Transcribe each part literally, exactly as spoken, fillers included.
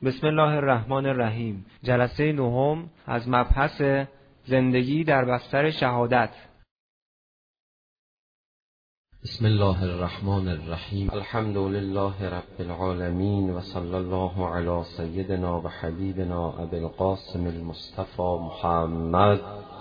بسم الله الرحمن الرحیم. جلسه نهم از مبحث زندگی در بستر شهادت. بسم الله الرحمن الرحیم. الحمد لله رب العالمین و صلی الله علی سیدنا و حبیبنا ابی القاسم المصطفى محمد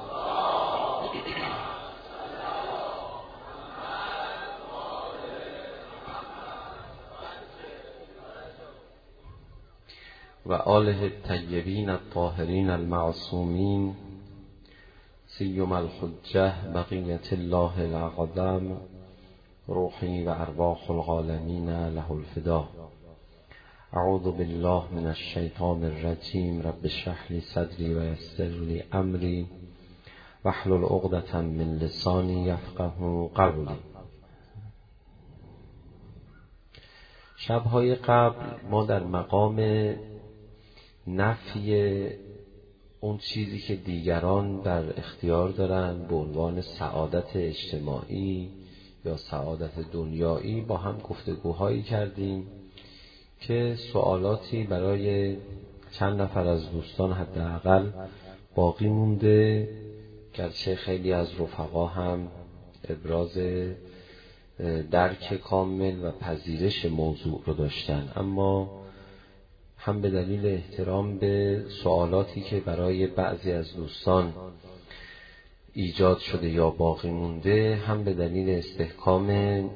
و آله الطیبین الطاهرین المعصومین سیما الحجة بقیة الله الاعظم روحی و ارواح العالمین له الفدا. اعوذ بالله من الشیطان الرجیم. رب اشرح لی صدری و یسر لی امری واحلل عقدة من لسانی یفقهوا قولی. شبهای قبل ما در مقام نفی اون چیزی که دیگران در اختیار دارن به عنوان سعادت اجتماعی یا سعادت دنیایی با هم گفتگوهایی کردیم که سوالاتی برای چند نفر از دوستان حداقل باقی مونده، گرچه خیلی از رفقا هم ابراز درک کامل و پذیرش موضوع رو داشتن، اما هم به دلیل احترام به سوالاتی که برای بعضی از دوستان ایجاد شده یا باقی مونده، هم به دلیل استحکام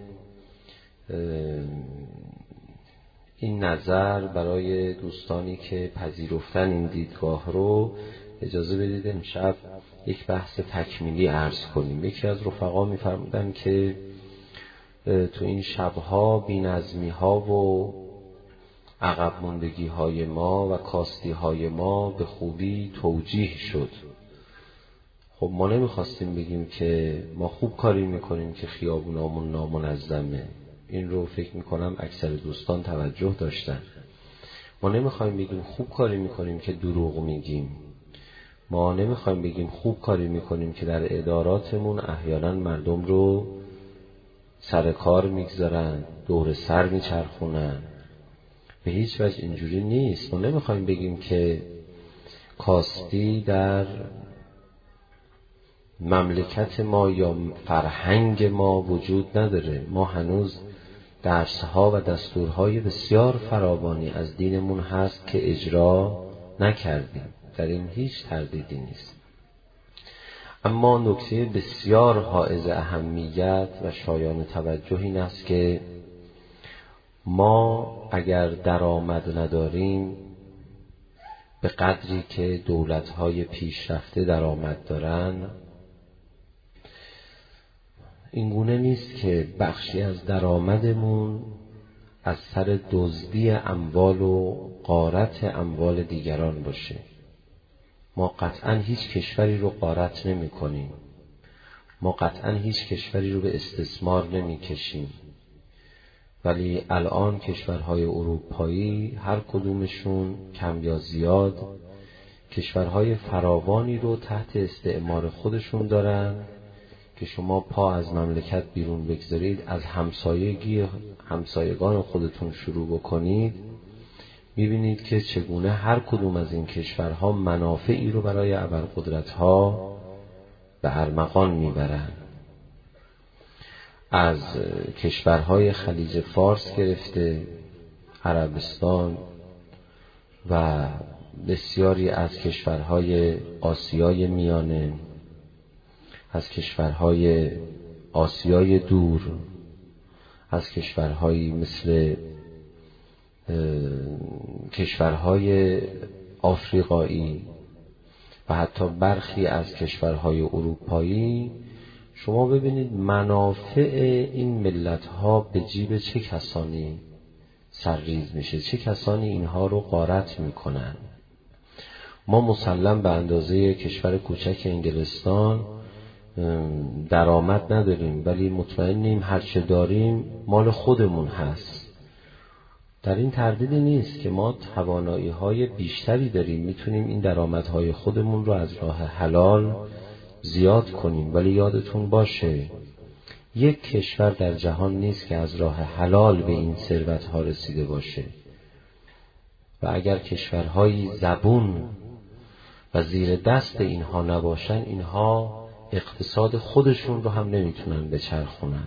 این نظر برای دوستانی که پذیرفتن این دیدگاه رو، اجازه بدید امشب یک بحث تکمیلی عرض کنیم. یکی از رفقا می‌فرمودن که تو این شبها بی‌نظمی ها و عقب موندگی های ما و کاستی های ما به خوبی توجیه شد. خب ما نمیخواستیم بگیم که ما خوب کاری میکنیم که خیابونامون نامنظمه، این رو فکر میکنم اکثر دوستان توجه داشتن. ما نمیخوایم بگیم خوب کاری میکنیم که دروغ میگیم، ما نمیخوایم بگیم خوب کاری میکنیم که در اداراتمون احیانا مردم رو سر کار میگذارن، دور سر میچرخونن. به هیچ وجه اینجوری نیست. ما نمیخوایم بگیم که کاستی در مملکت ما یا فرهنگ ما وجود نداره. ما هنوز درسها و دستورهای بسیار فراوانی از دینمون هست که اجرا نکردیم، در این هیچ تردیدی نیست. اما نکته بسیار حائز اهمیت و شایان توجه این است که ما اگر درآمد نداریم به قدری که دولت‌های پیشرفته درآمد دارن، این گونه نیست که بخشی از درآمدمون از سر دزدی اموال و غارت اموال دیگران باشه. ما قطعاً هیچ کشوری رو غارت نمی کنیم، ما قطعاً هیچ کشوری رو به استثمار نمی کشیم، ولی الان کشورهای اروپایی هر کدومشون کم یا زیاد کشورهای فراوانی رو تحت استعمار خودشون دارن که شما پا از مملکت بیرون بگذارید، از همسایگی همسایگان خودتون شروع بکنید، میبینید که چگونه هر کدوم از این کشورها منافعی رو برای ابرقدرت‌ها به ارمغان میبرن. از کشورهای خلیج فارس گرفته، عربستان و بسیاری از کشورهای آسیای میانه، از کشورهای آسیای دور، از کشورهایی مثل کشورهای آفریقایی و حتی برخی از کشورهای اروپایی، شما ببینید منافع این ملت‌ها به جیب چه کسانی سرریز میشه، چه کسانی اینها رو غارت میکنن. ما مسلم به اندازه کشور کوچک انگلستان درآمد نداریم، ولی مطمئنیم هرچه داریم مال خودمون هست. در این تردیدی نیست که ما توانایی‌های بیشتری داریم، میتونیم این درآمدهای خودمون رو از راه حلال زیاد کنیم، ولی یادتون باشه یک کشور در جهان نیست که از راه حلال به این ثروت‌ها رسیده باشه و اگر کشورهای زبون و زیر دست اینها نباشن، اینها اقتصاد خودشون رو هم نمیتونن بچرخونن.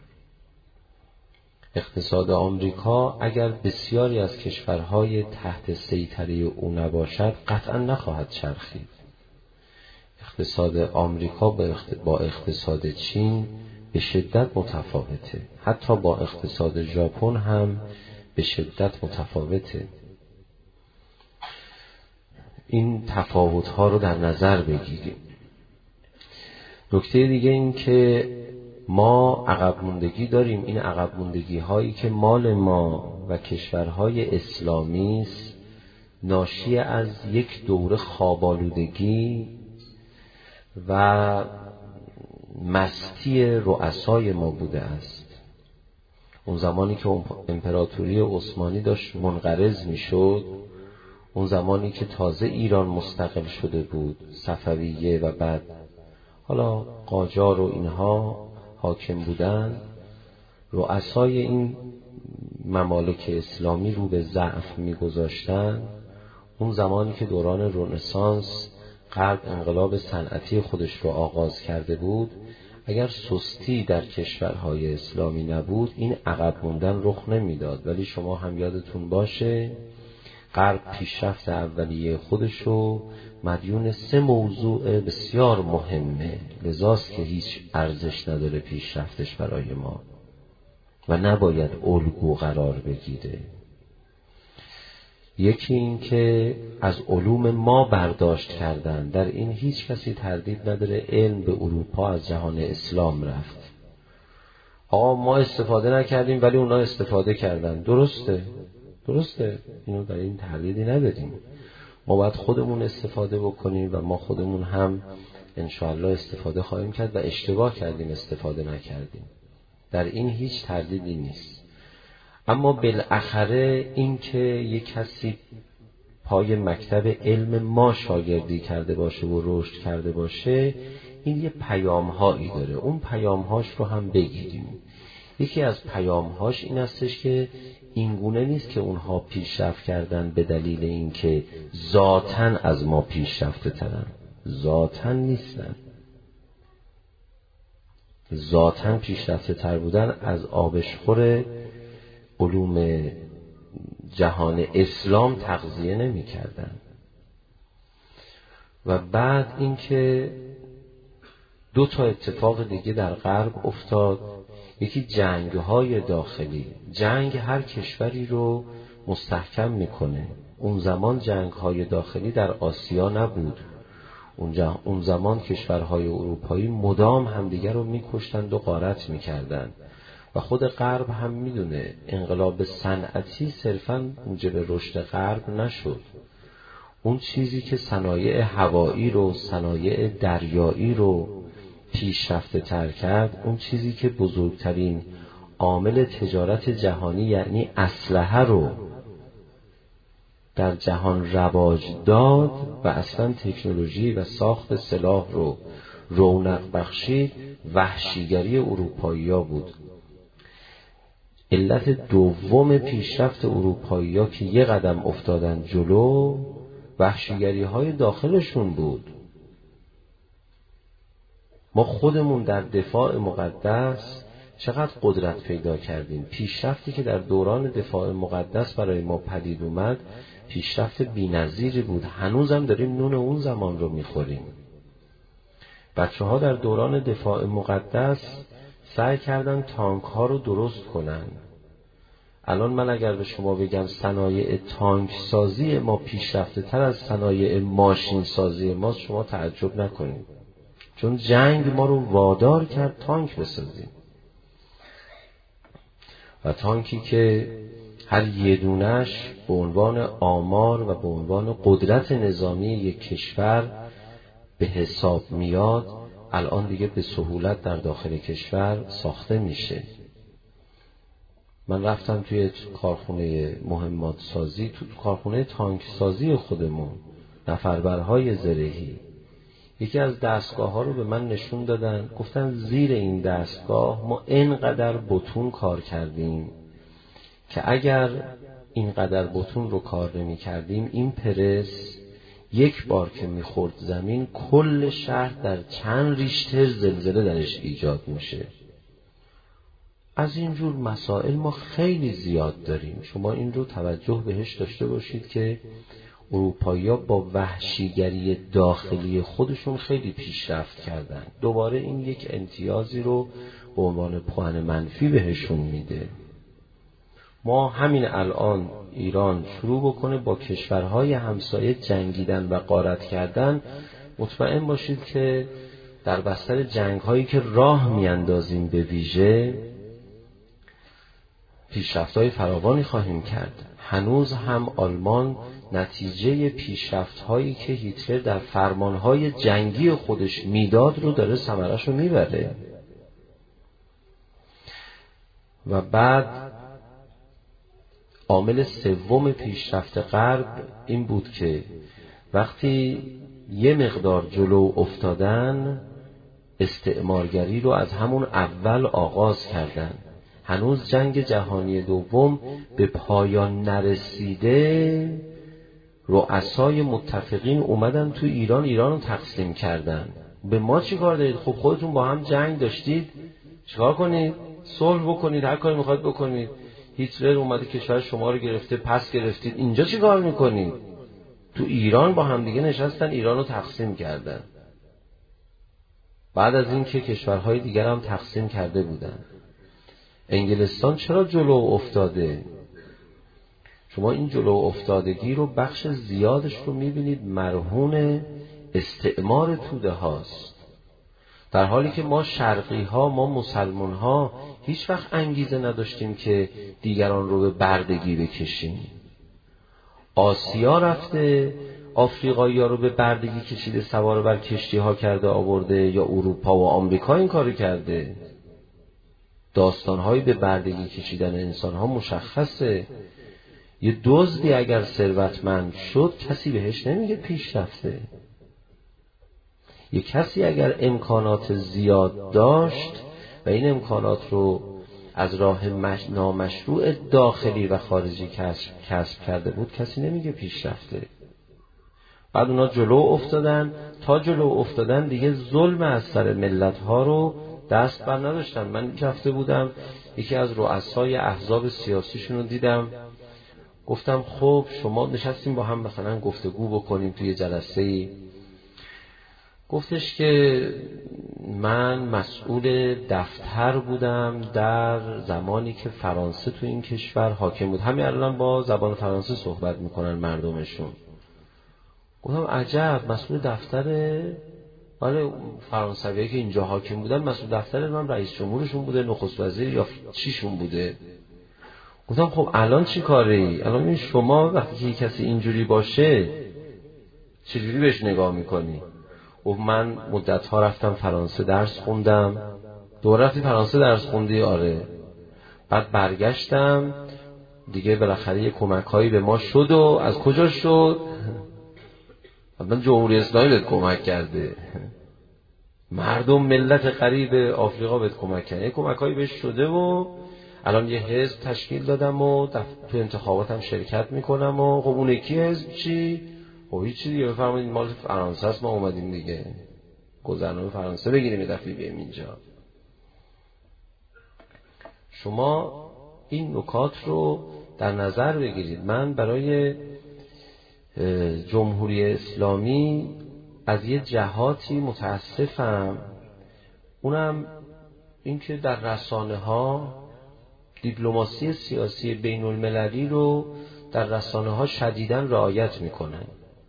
اقتصاد آمریکا اگر بسیاری از کشورهای تحت سیطره او نباشد قطعا نخواهد چرخید. اقتصاد آمریکا با اقتصاد چین به شدت متفاوته، حتی با اقتصاد ژاپن هم به شدت متفاوته. این تفاوت‌ها رو در نظر بگیریم. نکته دیگه این که ما عقب موندگی داریم. این عقب موندگی هایی که مال ما و کشورهای اسلامی است ناشی از یک دوره خوابالودگی و مستی رؤسای ما بوده است. اون زمانی که امپراتوری عثمانی داشت منقرض میشد، اون زمانی که تازه ایران مستقل شده بود، صفویه و بعد حالا قاجار و اینها حاکم بودن، رؤسای این ممالک اسلامی رو به ضعف میگذاشتن. اون زمانی که دوران رنسانس غرب انقلاب صنعتی خودش رو آغاز کرده بود، اگر سستی در کشورهای اسلامی نبود این عقب موندن رخ نمیداد. ولی شما هم یادتون باشه غرب پیشرفت اولیه خودش رو مدیون سه موضوع بسیار مهمه، لذاست که هیچ ارزش نداره پیشرفتش برای ما و نباید الگو قرار بگیره. یکی این که از علوم ما برداشت کردن. در این هیچ کسی تردید نداره علم به اروپا از جهان اسلام رفت. آقا ما استفاده نکردیم ولی اونا استفاده کردن. درسته درسته اینو در این تردیدی نداریم. ما باید خودمون استفاده بکنیم و ما خودمون هم انشاءالله استفاده خواهیم کرد و اشتباه کردیم استفاده نکردیم. در این هیچ تردیدی نیست. اما بالاخره این که یک کسی پای مکتب علم ما شاگردی کرده باشه و رشد کرده باشه، این یه پیام‌هایی داره. اون پیام‌هاش رو هم بگیریم. یکی از پیام‌هاش این استش که این گونه نیست که اونها پیشرفت کردن به دلیل اینکه ذاتاً از ما پیشرفته ترن. ذاتاً نیستن. ذاتاً پیشرفته تر بودن از آبشخور علوم جهان اسلام تغذیه نمی کردن. و بعد اینکه دو تا اتفاق دیگه در غرب افتاد. یکی جنگ های داخلی. جنگ هر کشوری رو مستحکم میکنه. اون زمان جنگ های داخلی در آسیا نبود. اونجا اون زمان کشورهای اروپایی مدام همدیگر رو میکشتند و غارت میکردند و خود غرب هم میدونه انقلاب صنعتی صرفاً موجب رشد غرب نشد. اون چیزی که صنایع هوایی رو، صنایع دریایی رو پیشرفته تر کرد، اون چیزی که بزرگترین عامل تجارت جهانی یعنی اسلحه رو در جهان رواج داد و اصلا تکنولوژی و ساخت سلاح رو رونق بخشید، وحشیگری اروپایی‌ها بود. علت دوم پیشرفت اروپایی‌ها که یه قدم افتادن جلو، وحشیگری‌های داخلشون بود. ما خودمون در دفاع مقدس چقدر قدرت پیدا کردیم. پیشرفتی که در دوران دفاع مقدس برای ما پدید اومد پیشرفت بی‌نظیری بود. هنوزم داریم نون اون زمان رو میخوریم. بچه ها در دوران دفاع مقدس سعی کردن تانک ها رو درست کنن. الان من اگر به شما بگم صنایع تانک سازی ما پیشرفته تر از صنایع ماشین سازی ما، شما تعجب نکنید، چون جنگ ما رو وادار کرد تانک بسازیم. و تانکی که هر یه دونش به عنوان آمار و به عنوان قدرت نظامی یک کشور به حساب میاد، الان دیگه به سهولت در داخل کشور ساخته میشه. من رفتم توی کارخونه مهمات سازی، تو کارخونه تانک سازی خودمون، نفربرهای زرهی، یکی از دستگاه ها رو به من نشون دادن، گفتن زیر این دستگاه ما اینقدر بتون کار کردیم که اگر اینقدر بتون رو کار نمی کردیم، این پرس یک بار که میخورد زمین کل شهر در چند ریشتر زلزله درش ایجاد میشه. از اینجور مسائل ما خیلی زیاد داریم. شما این رو توجه بهش داشته باشید که اروپایی‌ها با وحشیگری داخلی خودشون خیلی پیشرفت کردن. دوباره این یک امتیازی رو به عنوان پوان منفی بهشون میده. ما همین الان ایران شروع بکنه با کشورهای همسایه جنگیدن و غارت کردن، مطمئن باشید که در بستر جنگ‌هایی که راه میاندازیم به ویژه پیشرفت‌های فراوانی خواهیم کرد. هنوز هم آلمان نتیجه پیشرفت‌هایی که هیتلر در فرمان‌های جنگی خودش میداد رو داره ثمرش رو میبره. و بعد عامل سوم پیشرفت غرب این بود که وقتی یه مقدار جلو افتادن، استعمارگری رو از همون اول آغاز کردن. هنوز جنگ جهانی دوم به پایان نرسیده، رؤسای متفقین اومدن تو ایران ایران رو تقسیم کردن. به ما چی کار دارید؟ خب خودتون با هم جنگ داشتید، چیکار کنید؟ صلح بکنید، هر کاری میخواید بکنید. هیتلر اومده کشور شما رو گرفته، پس گرفتید، اینجا چی کار میکنید؟ تو ایران با هم دیگه نشستن ایران رو تقسیم کردن. بعد از این که کشورهای دیگر هم تقسیم کرده بودن. انگلستان چرا جلو افتاده؟ شما این جلو افتادگی رو بخش زیادش رو میبینید مرهون استعمار توده هاست، در حالی که ما شرقی ها، ما مسلمان ها هیچ وقت انگیزه نداشتیم که دیگران رو به بردگی بکشیم. آسیا رفته آفریقایی ها رو به بردگی کشیده، سوار بر کشتی ها کرده آورده، یا اروپا و آمریکا این کارو کرده. داستان‌های به بردگی کشیدن انسان‌ها مشخصه. یه دزدی اگر ثروتمند شد کسی بهش نمیگه پیشرفته. یه کسی اگر امکانات زیاد داشت و این امکانات رو از راه نامشروع داخلی و خارجی کسب, کسب کرده بود، کسی نمیگه پیشرفته. بعد اونا جلو افتادن، تا جلو افتادن دیگه ظلم از سر ملت‌ها رو دست بر نداشتن. من رفته بودم یکی از رؤسای احزاب سیاسیشون رو دیدم، گفتم خب شما نشستیم با هم مثلا گفتگو بکنیم توی جلسه‌ای. گفتش که من مسئول دفتر بودم در زمانی که فرانسه تو این کشور حاکم بود. همین الان با زبان فرانسه صحبت میکنن مردمشون. گفتم عجب، مسئول دفتر ولی فرانسویایی که اینجا حاکم بودن مسئول دفتر من رئیس جمهورشون بوده، نخست وزیر یا چیشون بوده. گفتم خب الان چی کاری؟ الان این شما وقتی که کسی اینجوری باشه چجوری بهش نگاه میکنی؟ و من مدت‌ها رفتم فرانسه درس خوندم. دو رفتی فرانسه درس خوندی؟ آره. بعد برگشتم دیگه، بالاخره یه کمک‌هایی به ما شد. و از کجا شد؟ من جمهوری اسلامی بهت کمک کرده، مردم ملت غریب آفریقا بهت کمک کرده، کمک‌هایی بهش شده و الان یه حزب تشکیل دادم و تو انتخاباتم شرکت میکنم. و خب اون یکی حزب چی؟ خب هیچ چی دیگه، بفرمایید مال فرانسه است، ما اومدیم دیگه گذرنامه فرانسه بگیریم یه دفعه بیایم اینجا. شما این نکات رو در نظر بگیرید. من برای جمهوری اسلامی از یه جهاتی متاسفم، اونم این که در رسانه ها دیپلماسی سیاسی بین المللی رو در رسانه ها شدیداً رعایت میکنن.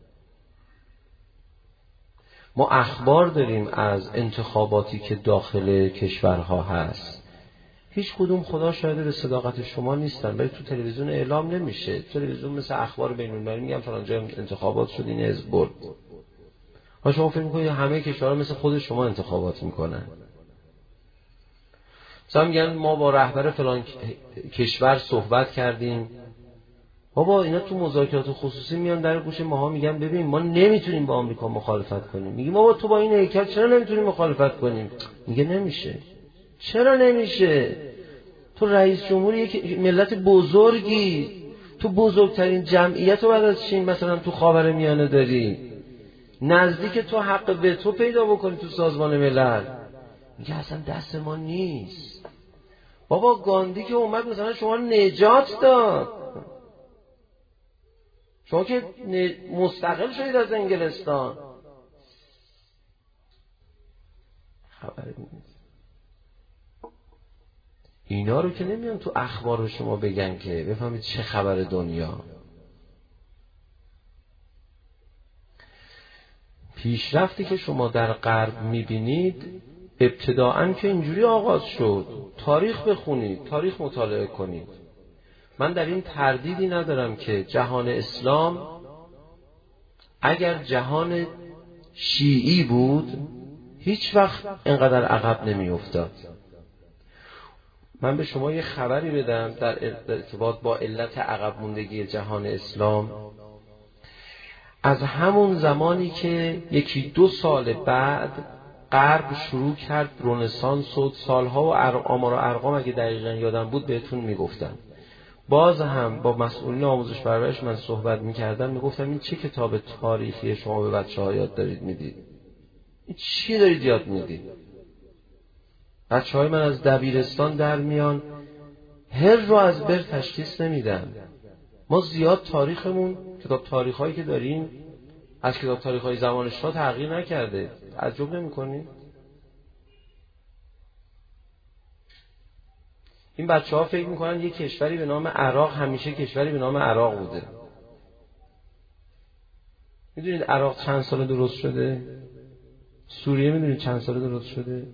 ما اخبار داریم از انتخاباتی که داخل کشورها هست، هیچ کدوم خدا شاهد به صداقت شما نیستن، ولی تو تلویزیون اعلام نمیشه. تلویزیون مثل اخبار بین المللی میگم فلان جای انتخابات شد، این حزب برد. ها شما فکر میکنید همه کشورها مثل خود شما انتخابات میکنن؟ مثلا میگن ما با رهبر فلان کشور صحبت کردیم. بابا اینا تو مذاکرات خصوصی میان در گوش ماها میگن ببین ما نمیتونیم با آمریکا مخالفت کنیم. میگیم بابا تو با این هیکل چرا نمیتونیم مخالفت کنیم؟ میگه نمیشه. چرا نمیشه؟ تو رئیس جمهور یک ملت بزرگی، تو بزرگترین جمعیت رو بعد از چین مثلا تو خاورمیانه داری، نزدیک تو حق وتو پیدا بکنی تو سازمان ملل، میگه اصلا دست ما نیست. بابا گاندی که اومد مثلا شما نجات داد، شما که مستقل شدید از انگلستان، خبری نیست. اینا رو که نمیان تو اخبار رو شما بگن که بفهمید چه خبر دنیا. پیشرفتی که شما در غرب میبینید ابتداعاً که اینجوری آغاز شد. تاریخ بخونید، تاریخ مطالعه کنید. من در این تردیدی ندارم که جهان اسلام اگر جهان شیعی بود هیچ وقت اینقدر عقب نمی افتاد. من به شما یه خبری بدم در ارتباط با علت عقب موندگی جهان اسلام. از همون زمانی که یکی دو سال بعد غرب شروع کرد رنسانس و سالها و آمار و ارقام اگه دقیقاً یادم بود بهتون میگفتم، باز هم با مسئولین آموزش پرورش من صحبت میکردم، میگفتم این چه کتاب تاریخی شما به بچه‌ها یاد دارید میدید؟ این چی دارید یاد میدید؟ بچه‌های من از دبیرستان در میان هر رو از بر تشخیص نمیدن. ما زیاد تاریخمون، کتاب تاریخایی که داریم از کتاب تاریخ‌های زمان شاه تغییر نکرده. تعجب نمی‌کنید؟ این بچه‌ها فکر می‌کنن یک کشوری به نام عراق همیشه کشوری به نام عراق بوده. می‌دونید عراق چند سال درست شده؟ سوریه می‌دونید چند سال درست شده؟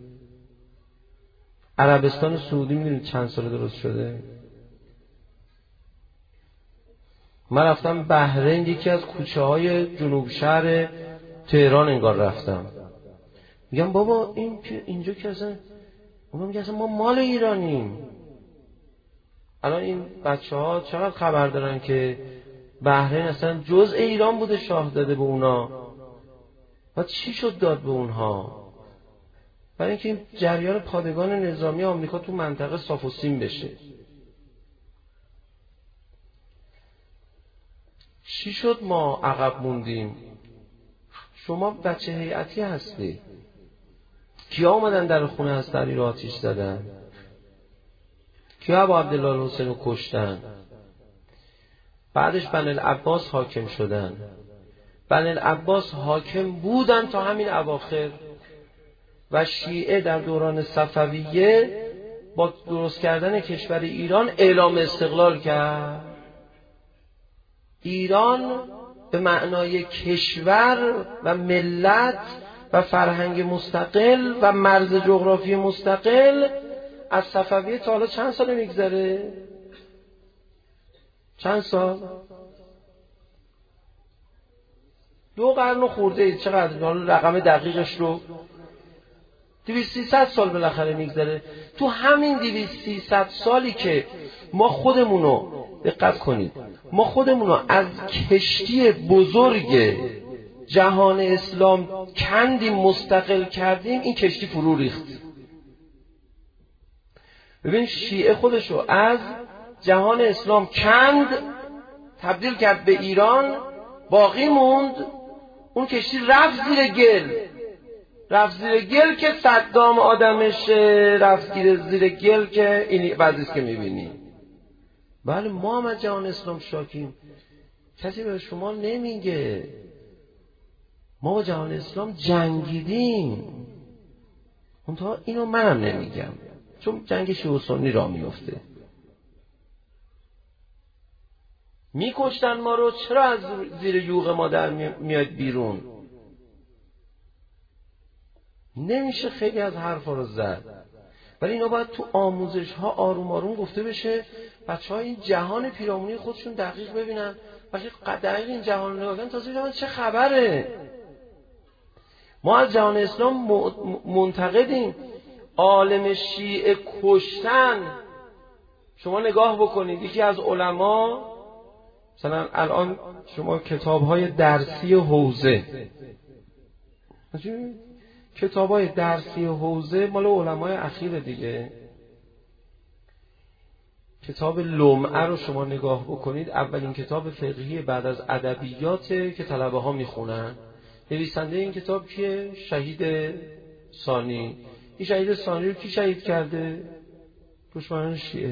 عربستان سعودی می‌دونید چند سال درست شده؟ من رفتم بحرین، یکی از کوچه‌های جنوب شهر تهران انگار رفتم. میگم بابا این که اینجا که اصلا بابا میگه اصلا ما مال ایرانیم. الان این بچه‌ها چقدر خبر دارن که بحرین اصلا جزء ایران بوده، شاه داده به اونا. و چی شد داد به اونها؟ برای اینکه این جریان پادگان نظامی آمریکا تو منطقه صاف و سیم بشه. چی شد ما عقب موندیم؟ شما بچه هیئتی هستی. کیا آمدن در خونه هستری رو آتیش زدن؟ کیا ابو عبدالله الحسین رو کشتن؟ بعدش بنی العباس حاکم شدن. بنی العباس حاکم بودن تا همین اواخر و شیعه در دوران صفویه با درست کردن کشور ایران اعلام استقلال کرد. ایران به معنای کشور و ملت و فرهنگ مستقل و مرز جغرافی مستقل از صفویه تا حالا چند سال میگذره؟ چند سال؟ دو قرن خورده اید. چقدر؟ حالا رقم دقیقش رو دویست سیصد سال بالاخره میگذره. تو همین دویست سیصد سالی که ما خودمونو، دقت کنید، ما خودمونو از کشتی بزرگ جهان اسلام کندیم، مستقل کردیم، این کشتی فرو ریخت. ببین شیعه خودشو از جهان اسلام کند، تبدیل کرد به ایران، باقی موند، اون کشتی رفت زیر گل. رفت زیر گل که صدام آدمش، رفت زیر گل که این بعضیست که میبینی. بله ما هم از جهان اسلام شاکیم، کسی به شما نمیگه. ما با جهان اسلام جنگیدیم، منتها اینو منم نمیگم چون جنگ شیعه و سنی راه میفته. میکشتن ما رو، چرا از زیر یوغ ما در میاد بیرون؟ نمیشه خیلی از حرفا رو زد، ولی اینا باید تو آموزش ها آروم آروم گفته بشه. بچه ها این جهان پیرامونی خودشون دقیق ببینن، وقتی دقیق این جهان رو نگاه کنن تازه ببینن چه خبره. ما از جهان اسلام منتقدیم. عالم شیعه کشتن، شما نگاه بکنید یکی از علما، مثلا الان شما کتاب‌های درسی حوزه، کتاب‌های درسی حوزه مال علمای اخیر دیگه، کتاب لمعه رو شما نگاه بکنید، اولین کتاب فقهی بعد از ادبیات که طلبه ها میخونن. نویسنده این کتاب کیه؟ شهید ثانی. این شهید ثانی رو کی شهید کرده؟ دشمنان شیعه.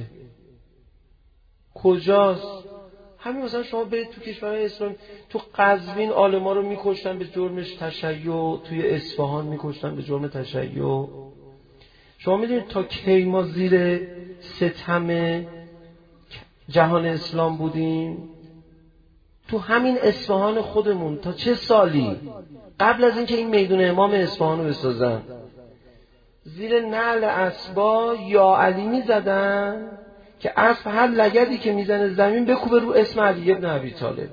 کجاست؟ همین مثلا شما برید تو کشورهای اسلامی، تو قزوین عالما رو میکشتن به جرم تشیع، توی اصفهان میکشتن به جرم تشیع. شما میدونید تا کی ما زیر ستم جهان اسلام بودیم؟ تو همین اصفهان خودمون تا چه سالی قبل از اینکه این میدون امام اصفهان رو بسازن، زیر نعل اسبا یا علی میزدن که اسب هر لگدی که میزنه زمین بکوبه رو اسم علی ابن ابی طالب.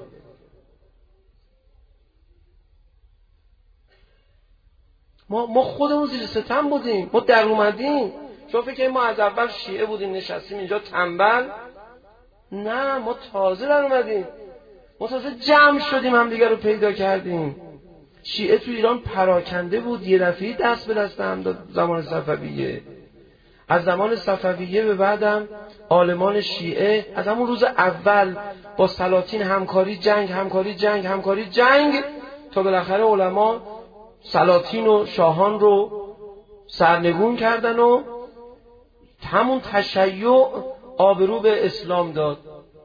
ما ما خودمون زیر ستم بودیم، ما در اومدیم. شما فکر کنید ما از اول شیعه بودیم نشستیم اینجا تنبل؟ نه، ما تازه در اومدیم، ما تازه جمع شدیم هم دیگه رو پیدا کردیم. شیعه تو ایران پراکنده بود، یه دفعه دست به دست هم داد زمان صفویه. از زمان صفویه به بعدم عالمان شیعه از همون روز اول با سلاطین همکاری جنگ همکاری جنگ همکاری جنگ تا بالاخره علما سلاطین و شاهان رو سرنگون کردن و همون تشیع آبرو به اسلام داد.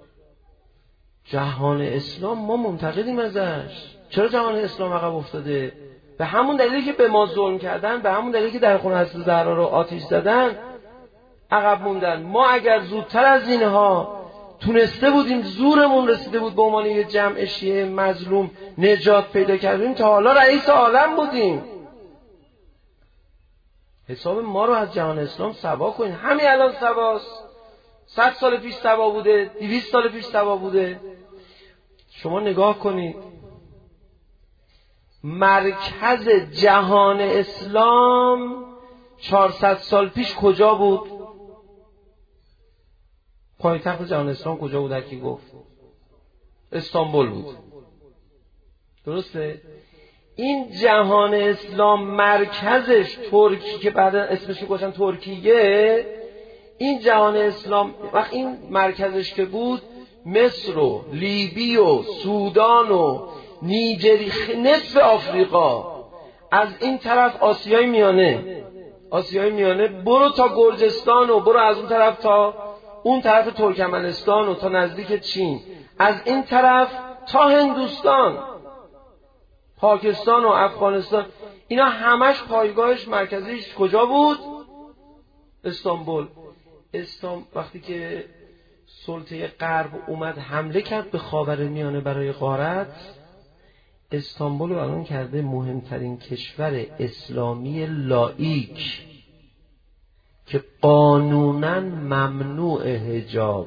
جهان اسلام ما منتقدیم ازش. چرا جهان اسلام عقب افتاده؟ به همون دلیلی که به ما ظلم کردن، به همون دلیلی که در خون حضرت زهرا رو آتش زدن عقب موندن. ما اگر زودتر از اینها تونسته بودیم، زورمون رسیده بود به عنوان یه جمع شیعه مظلوم نجات پیدا کردیم، تا حالا رئیس عالم بودیم. حساب ما رو از جهان اسلام سوا کنین. همین الان سواست. صد سال پیش سوا بوده، دویست سال پیش سوا بوده. شما نگاه کنید مرکز جهان اسلام چهارصد سال پیش کجا بود؟ پایتخت جهان اسلام کجا بود؟ کی گفت؟ استانبول بود. درسته؟ این جهان اسلام مرکزش ترکی که بعد اسمش رو گذاشتن ترکیه، این جهان اسلام وقت این مرکزش که بود، مصر و لیبی و سودان و نیجری، نصف آفریقا، از این طرف آسیای میانه، آسیای میانه برو تا گرجستان و برو از اون طرف تا اون طرف ترکمنستان و تا نزدیک چین، از این طرف تا هندوستان، پاکستان و افغانستان، اینا همش پایگاهش مرکزیش کجا بود؟ استانبول. استان وقتی که سلطه غرب اومد حمله کرد به خاورمیانه برای غارت، استانبول رو الان کرده مهمترین کشور اسلامی لاییک که قانوناً ممنوع حجاب.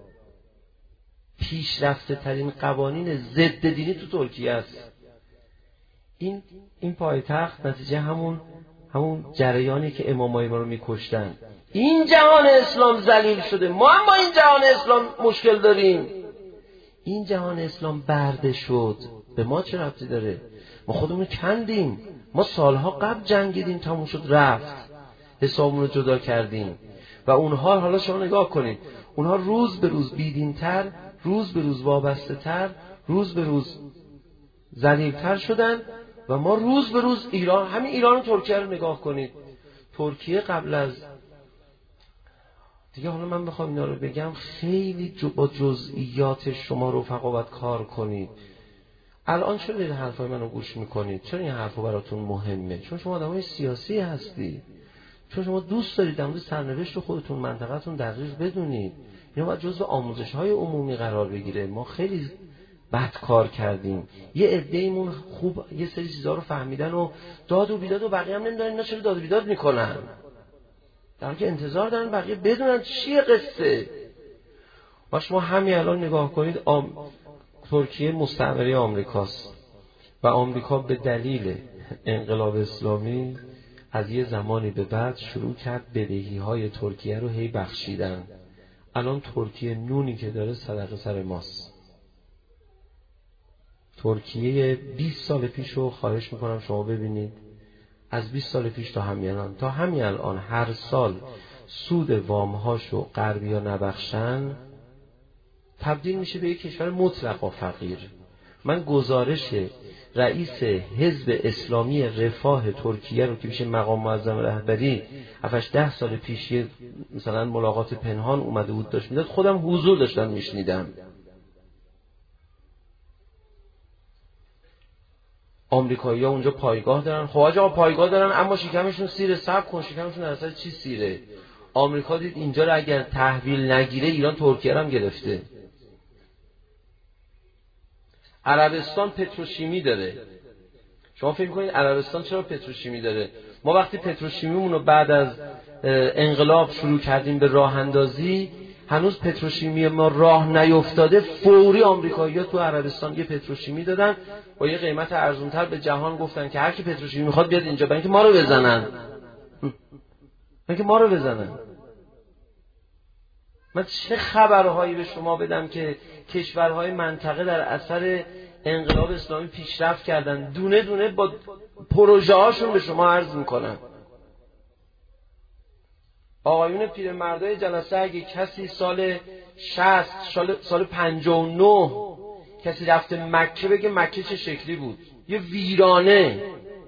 پیشرفته ترین قوانین ضد دینی تو ترکیه است. این این پایتخت نتیجه همون همون جریانی که امامای ما رو میکشتن. این جهان اسلام ذلیل شده. ما هم با این جهان اسلام مشکل داریم. این جهان اسلام برده شد. به ما چه ربطی داره؟ ما خودمون کندیم. ما سالها قبل جنگیدیم، تموم شد رفت. حسابمون رو جدا کردیم. و اونها حالا شما نگاه کنید، اونها روز به روز بیدین‌تر، روز به روز وابسته‌تر، روز به روز ذلیل‌تر شدن و ما روز به روز ایران، همین ایران و ترکیه رو نگاه کنید. ترکیه قبل از دیگه، حالا من بخوام اینا رو بگم خیلی با جزئیات شما رفقا باید کار کنید. الان چرا این حرفای منو گوش میکنید؟ چرا این حرفا براتون مهمه؟ چون شما آدمای سیاسی هستی، چون شما دوست دارید در مورد سرنوشت خودتون، منطقه‌تون دقیق بدونید. اینا باید جزء آموزش‌های عمومی قرار بگیره. ما خیلی بد کار کردیم. یه عده‌ایمون خوب یه سری چیزا رو فهمیدن و داد و بیداد و بقیه هم نمیدونن اینا چرا داد و بیداد میکنن، در حالی که انتظار دارن بقیه بدونن چیه قصه. و شما همین الان نگاه کنید، آم... ترکیه مستعمره آمریکاست و آمریکا به دلیل انقلاب اسلامی از یه زمانی به بعد شروع کرد بدهی‌های ترکیه رو هی بخشیدن. الان ترکیه نونی که داره صدقه سر ماست. ترکیه بیست سال پیش رو خواهش میکنم شما ببینید، از بیست سال پیش تا همین الان تا همین الان هر سال سود وامهاشو غربی‌ها نبخشن تبدیل میشه به یک کشور مطلقا فقیر. من گزارش رئیس حزب اسلامی رفاه ترکیه رو که میشه مقام معظم رهبری هفت ده سال پیش مثلا ملاقات پنهان اومده بود داشت میداد، خودم حضور داشتم میشنیدم. آمریکایی‌ها اونجا پایگاه دارن. خب آقا پایگاه دارن اما شکمشون سیره. صبر کن، شکمشون اصلا چی سیره؟ آمریکا دید اینجا رو اگر تحویل نگیره ایران ترکیه رو هم گرفته. عربستان پتروشیمی داره. شما فکر می‌کنید عربستان چرا پتروشیمی داره؟ ما وقتی پتروشیمیمون رو بعد از انقلاب شروع کردیم به راه اندازی، هنوز پتروشیمی ما راه نیفتاده، فوری آمریکایی‌ها تو عربستان یه پتروشیمی دادن با یه قیمت ارزان‌تر به جهان، گفتن که هر کی پتروشیمی میخواد بیاد اینجا، برای اینکه ما رو بزنن. برای اینکه ما رو بزنن. من چه خبرهایی به شما بدم که کشورهای منطقه در اثر انقلاب اسلامی پیشرفت کردن، دونه دونه با پروژه هاشون به شما عرض میکنم. آقایون پیرمردای جلسه، اگه کسی سال شصت سال سال پنجاه و نه کسی رفته مکه بگه مکه چه شکلی بود، یه ویرانه.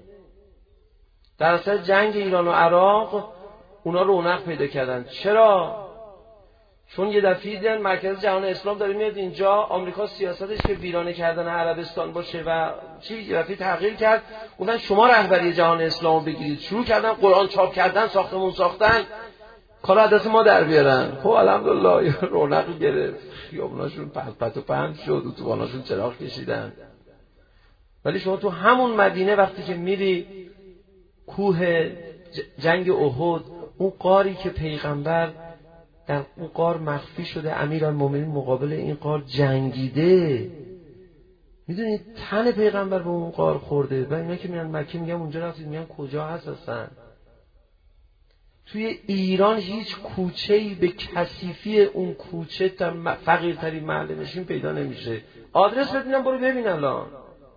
در اثر جنگ ایران و عراق اونا رونق پیدا کردن. چرا؟ چون یه دفعه دیدن مرکز جهان اسلام داره میاد اینجا، آمریکا سیاستش که ویرانه کردن عربستان باشه و چی، یه دفعه تغییر کرد، گفتن شما رهبری جهان اسلام بگیرید. شروع کردن قرآن چاپ کردن، ساختمون ساختن، کارا از دست ما در بیارن. خب الحمدلله رونق گرفت، خیابوناشون پت پت و پهن شد، اتوباناشون چراغ کشیدن. ولی شما تو همون مدینه وقتی که میری کوه جنگ احد، اون غاری که پیغمبر در اون غار مخفی شده، امیرالمومنین مقابل این غار جنگیده، میدونید تن پیغمبر به اون غار خورده. و اینا که میان مکه میگم اونجا رفتید، میگم کجا هست اصلا؟ توی ایران هیچ کوچه‌ای به کثیفی اون کوچه تا فقیرترین محله نشین پیدا نمیشه. آدرس بدینم برو ببین. الان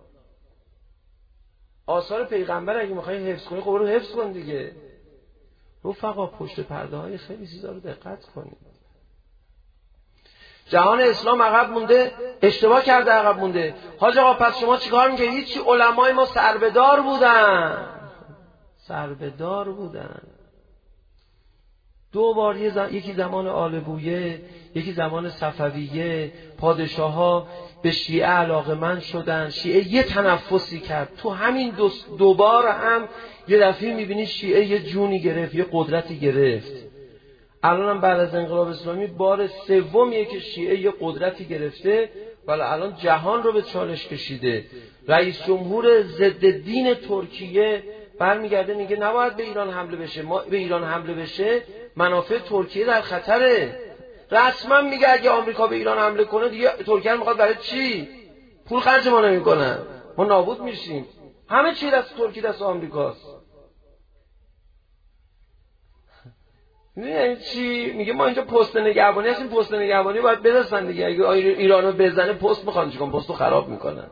آثار پیغمبر اگه میخوای حفظ کنی، خب برو حفظ کن دیگه. رفقا پشت پرده های خیلی چیزا رو دقت کنید. جهان اسلام عقب مونده، اشتباه کرده عقب مونده. حاج آقا پس شما چیکار میکنید؟ هیچی، علمای ما سربدار بودن، سربدار بودن. دو بار یه زم... یکی زمان آل بویه، یکی زمان صفویه، پادشاه ها به شیعه علاقه‌مند شدن، شیعه یه تنفسی کرد. تو همین دو, دو بار هم یه دفعه میبینی شیعه یه جونی گرفت، یه قدرتی گرفت. الان هم بعد از انقلاب اسلامی بار سومیه که شیعه یه قدرتی گرفته، ولی الان جهان رو به چالش کشیده. رئیس جمهور ضد دین ترکیه برمیگرده میگه نباید به ایران حمله بشه. ما به ایران حمله بشه منافع ترکیه در خطره. رسما میگه اگه آمریکا به ایران حمله کنه دیگه ترکیه میخواد برای چی؟ پول خرج ما نمیکنن، ما نابود میشیم. همه چی دست ترکیه دست آمریکاست. یعنی چی؟ میگه ما اینجا پست نگهبانی هستیم، پست نگهبانی باید برسن دیگه. اگه ایرانو بزنه پست میخوان چیکار؟ پستو خراب میکنن.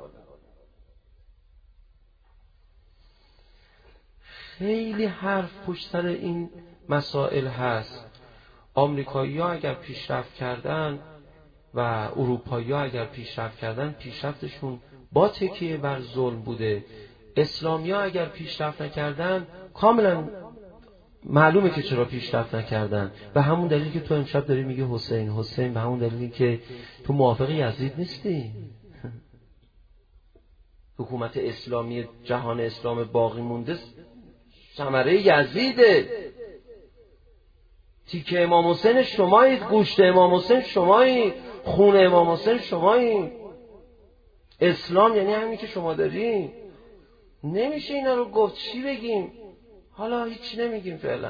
خیلی حرف پشت سر این مسائل هست. آمریکایی‌ها اگر پیشرفت کردن و اروپایی‌ها اگر پیشرفت کردن، پیشرفتشون با تکیه بر ظلم بوده. اسلامی‌ها اگر پیشرفت نکردن، کاملا معلومه که چرا پیشرفت نکردن. به همون دلیلی که تو امشب داری میگه حسین حسین، به همون دلیلی که تو موافق یزید نیستی. حکومت اسلامی جهان اسلام باقی مونده ثمره یزیده. تیکه امام حسین شمایید، گوشت امام حسین شمایید، خون امام حسین شمایید. اسلام یعنی همین که شما دارین. نمیشه اینا رو گفت. چی بگیم؟ حالا هیچ نمیگیم فعلا.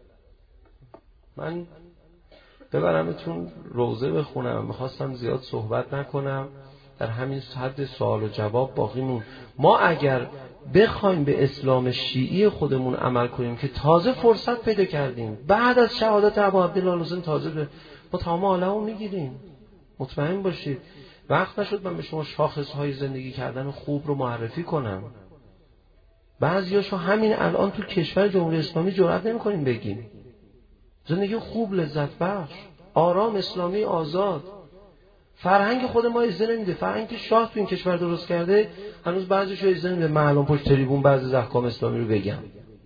من ببرمتون روضه بخونم، میخواستم زیاد صحبت نکنم، در همین حد سوال و جواب باقیمون. ما اگر بخوایم به اسلام شیعی خودمون عمل کنیم که تازه فرصت پیدا کردیم بعد از شهادت ابا عبدالله الحسین، تازه به ما تمام عالمو میگیریم. مطمئن باشید وقت نشد من به شما شاخصهای زندگی کردن خوب رو معرفی کنم. بعضیاشو همین الان تو کشور جمهوری اسلامی جرئت نمی‌کنیم بگیم. زندگی خوب، لذت بخش، آرام، اسلامی، آزاد. فرهنگ خود ما اجازه نمیده. فرهنگ که شاه تو این کشور درست کرده هنوز بعضیشو اجازه نمیده. من الان پشت تریبون بعضی از احکام اسلامی رو بگم.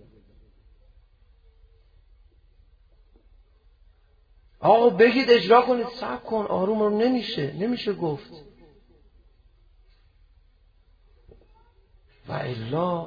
آقا بگید اجرا کنید، صبر کن، آروم رو نمیشه نمیشه گفت. و الا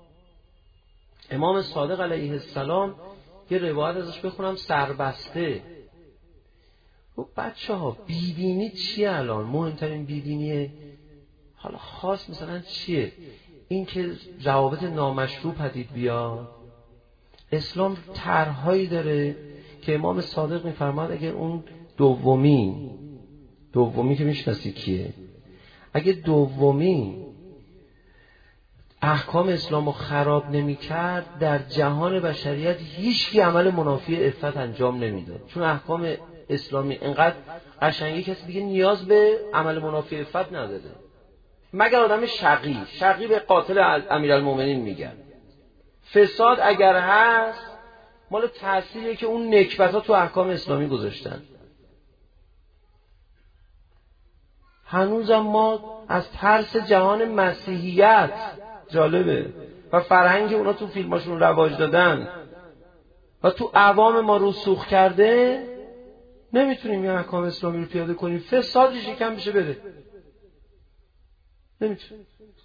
امام صادق علیه السلام یه روایت ازش بخونم سربسته. خب بچه ها بیدینی چیه الان؟ مهمترین بیدینیه حالا خاص مثلا چیه؟ این که روابط نامشروع پدید بیاد. اسلام طرحهایی داره که امام صادق میفرماد اگر اون دومی دومی که میشناسی کیه، اگه دومی احکام اسلامو خراب نمی کرد در جهان بشریت هیچ کی عمل منافی عفت انجام نمیداد. چون احکام اسلامی انقدر قشنگی کسی دیگه نیاز به عمل منافی عفت نداره مگر آدم شقی. شقی به قاتل امیرالمومنین میگن. فساد اگر هست مال تأثیریه که اون نکبت‌ها تو احکام اسلامی گذاشتن. هنوزم ما از ترس جهان مسیحیت، جالبه، و فرهنگ اونا تو فیلماشون رواج دادن و تو عوام ما رسوخ کرده، نمیتونیم این احکام اسلامی رو پیاده کنیم. فسادش یکم بشه بره، نمیتونیم.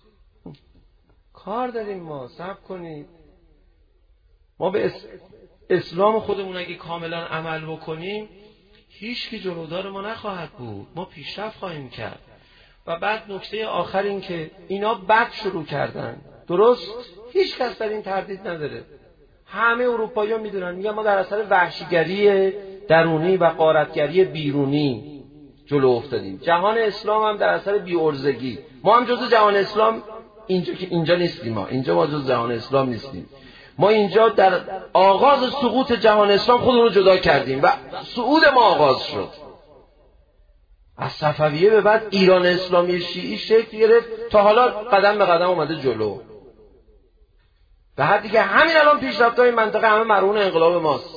کار داریم ما، صبر کنید. ما به اس... اسلام خودمون اگه کاملا عمل بکنیم هیچ کی جلودار ما نخواهد بود، ما پیشرفت خواهیم کرد. و بعد نکته آخر این که اینا بد شروع کردن، درست؟ هیچ کس در این تردید نداره. همه اروپایی‌ها میدونن، میگن ما در اثر وحشیگری درونی و غارتگری بیرونی جلو افتادیم. جهان اسلام هم در اثر بی‌عرضگی. ما هم جزو جهان اسلام اینجا که اینجا نیستیم. ما اینجا ما جزو جهان اسلام نیستیم. ما اینجا در آغاز سقوط جهان اسلام خودمون رو جدا کردیم و صعود ما آغاز شد. از صفویه به بعد ایران اسلامی شیعی شکل گرفت تا حالا قدم به قدم اومده جلو. به حدی که همین الان پیشرفت‌های منطقه همه مرهون انقلاب ماست.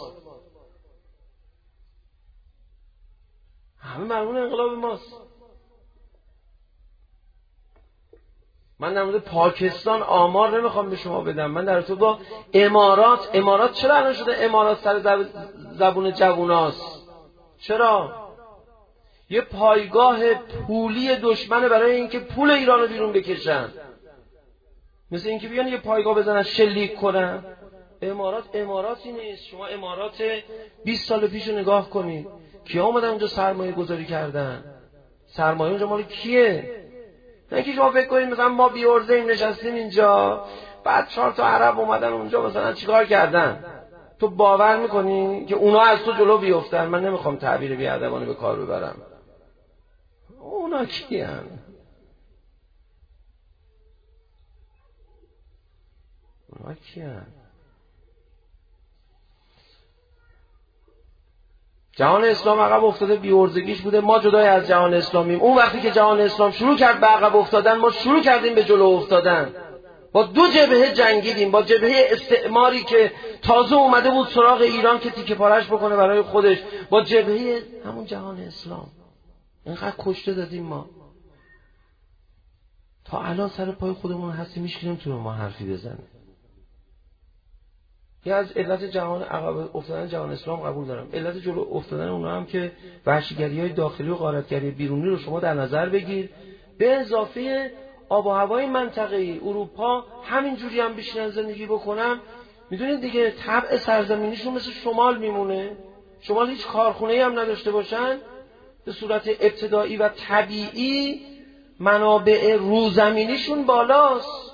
همه مرهون انقلاب ماست. من در مورد پاکستان آمار نمیخوام به شما بدم. من در تو با امارات امارات چرا الان شده امارات سر زبون جووناست؟ چرا؟ یه پایگاه پولی دشمنه برای اینکه پول ایران رو بیرون بکشن. مثل اینکه بیان یه پایگاه بزنن شلیک کنن. امارات اماراتی نیست. شما امارات بیست سال پیش رو نگاه کنید. کیا اومدن اونجا سرمایه گذاری کردن؟ سرمایه اونجا مال کیه؟ نه اینکه شما فکر کنید مثلا ما بی‌عرضه‌ایم نشستیم اینجا بعد چهار تا عرب اومدن اونجا مثلا چیکار کردن. تو باور میکنی که اونا از تو جلو بیفتن؟ من نمیخوام تعبیر بی‌ادبانه به کار ببرم. اونا کیان؟ اونا کیان؟ جهان اسلام عقب افتاده، بی‌عرضگیش بوده. ما جدای از جهان اسلامیم. اون وقتی که جهان اسلام شروع کرد به عقب افتادن، ما شروع کردیم به جلو افتادن. با دو جبهه جنگیدیم. با جبهه استعماری که تازه اومده بود سراغ ایران که تیکه پارش بکنه برای خودش، با جبهه همون جهان اسلام. اینقدر کشته دادیم ما. تا الان سر پای خودمون هستیم، هیچ کی نمیتونه ما حرفی بزنه. یا از علت جهان عقب افتادن جهان اسلام قبول دارم. علت جلو افتادن اونها هم که وحشیگری‌های داخلی و غارتگری بیرونی رو شما در نظر بگیر، به اضافه آب و هوای منطقه‌ای. اروپا همینجوری هم بشینن زندگی بکنن، میدونید دیگه طبع سرزمینیشون مثل شمال میمونه. شمال هیچ کارخونه‌ای هم نداشته باشن، به صورت ابتدایی و طبیعی منابع روزمینیشون بالاست.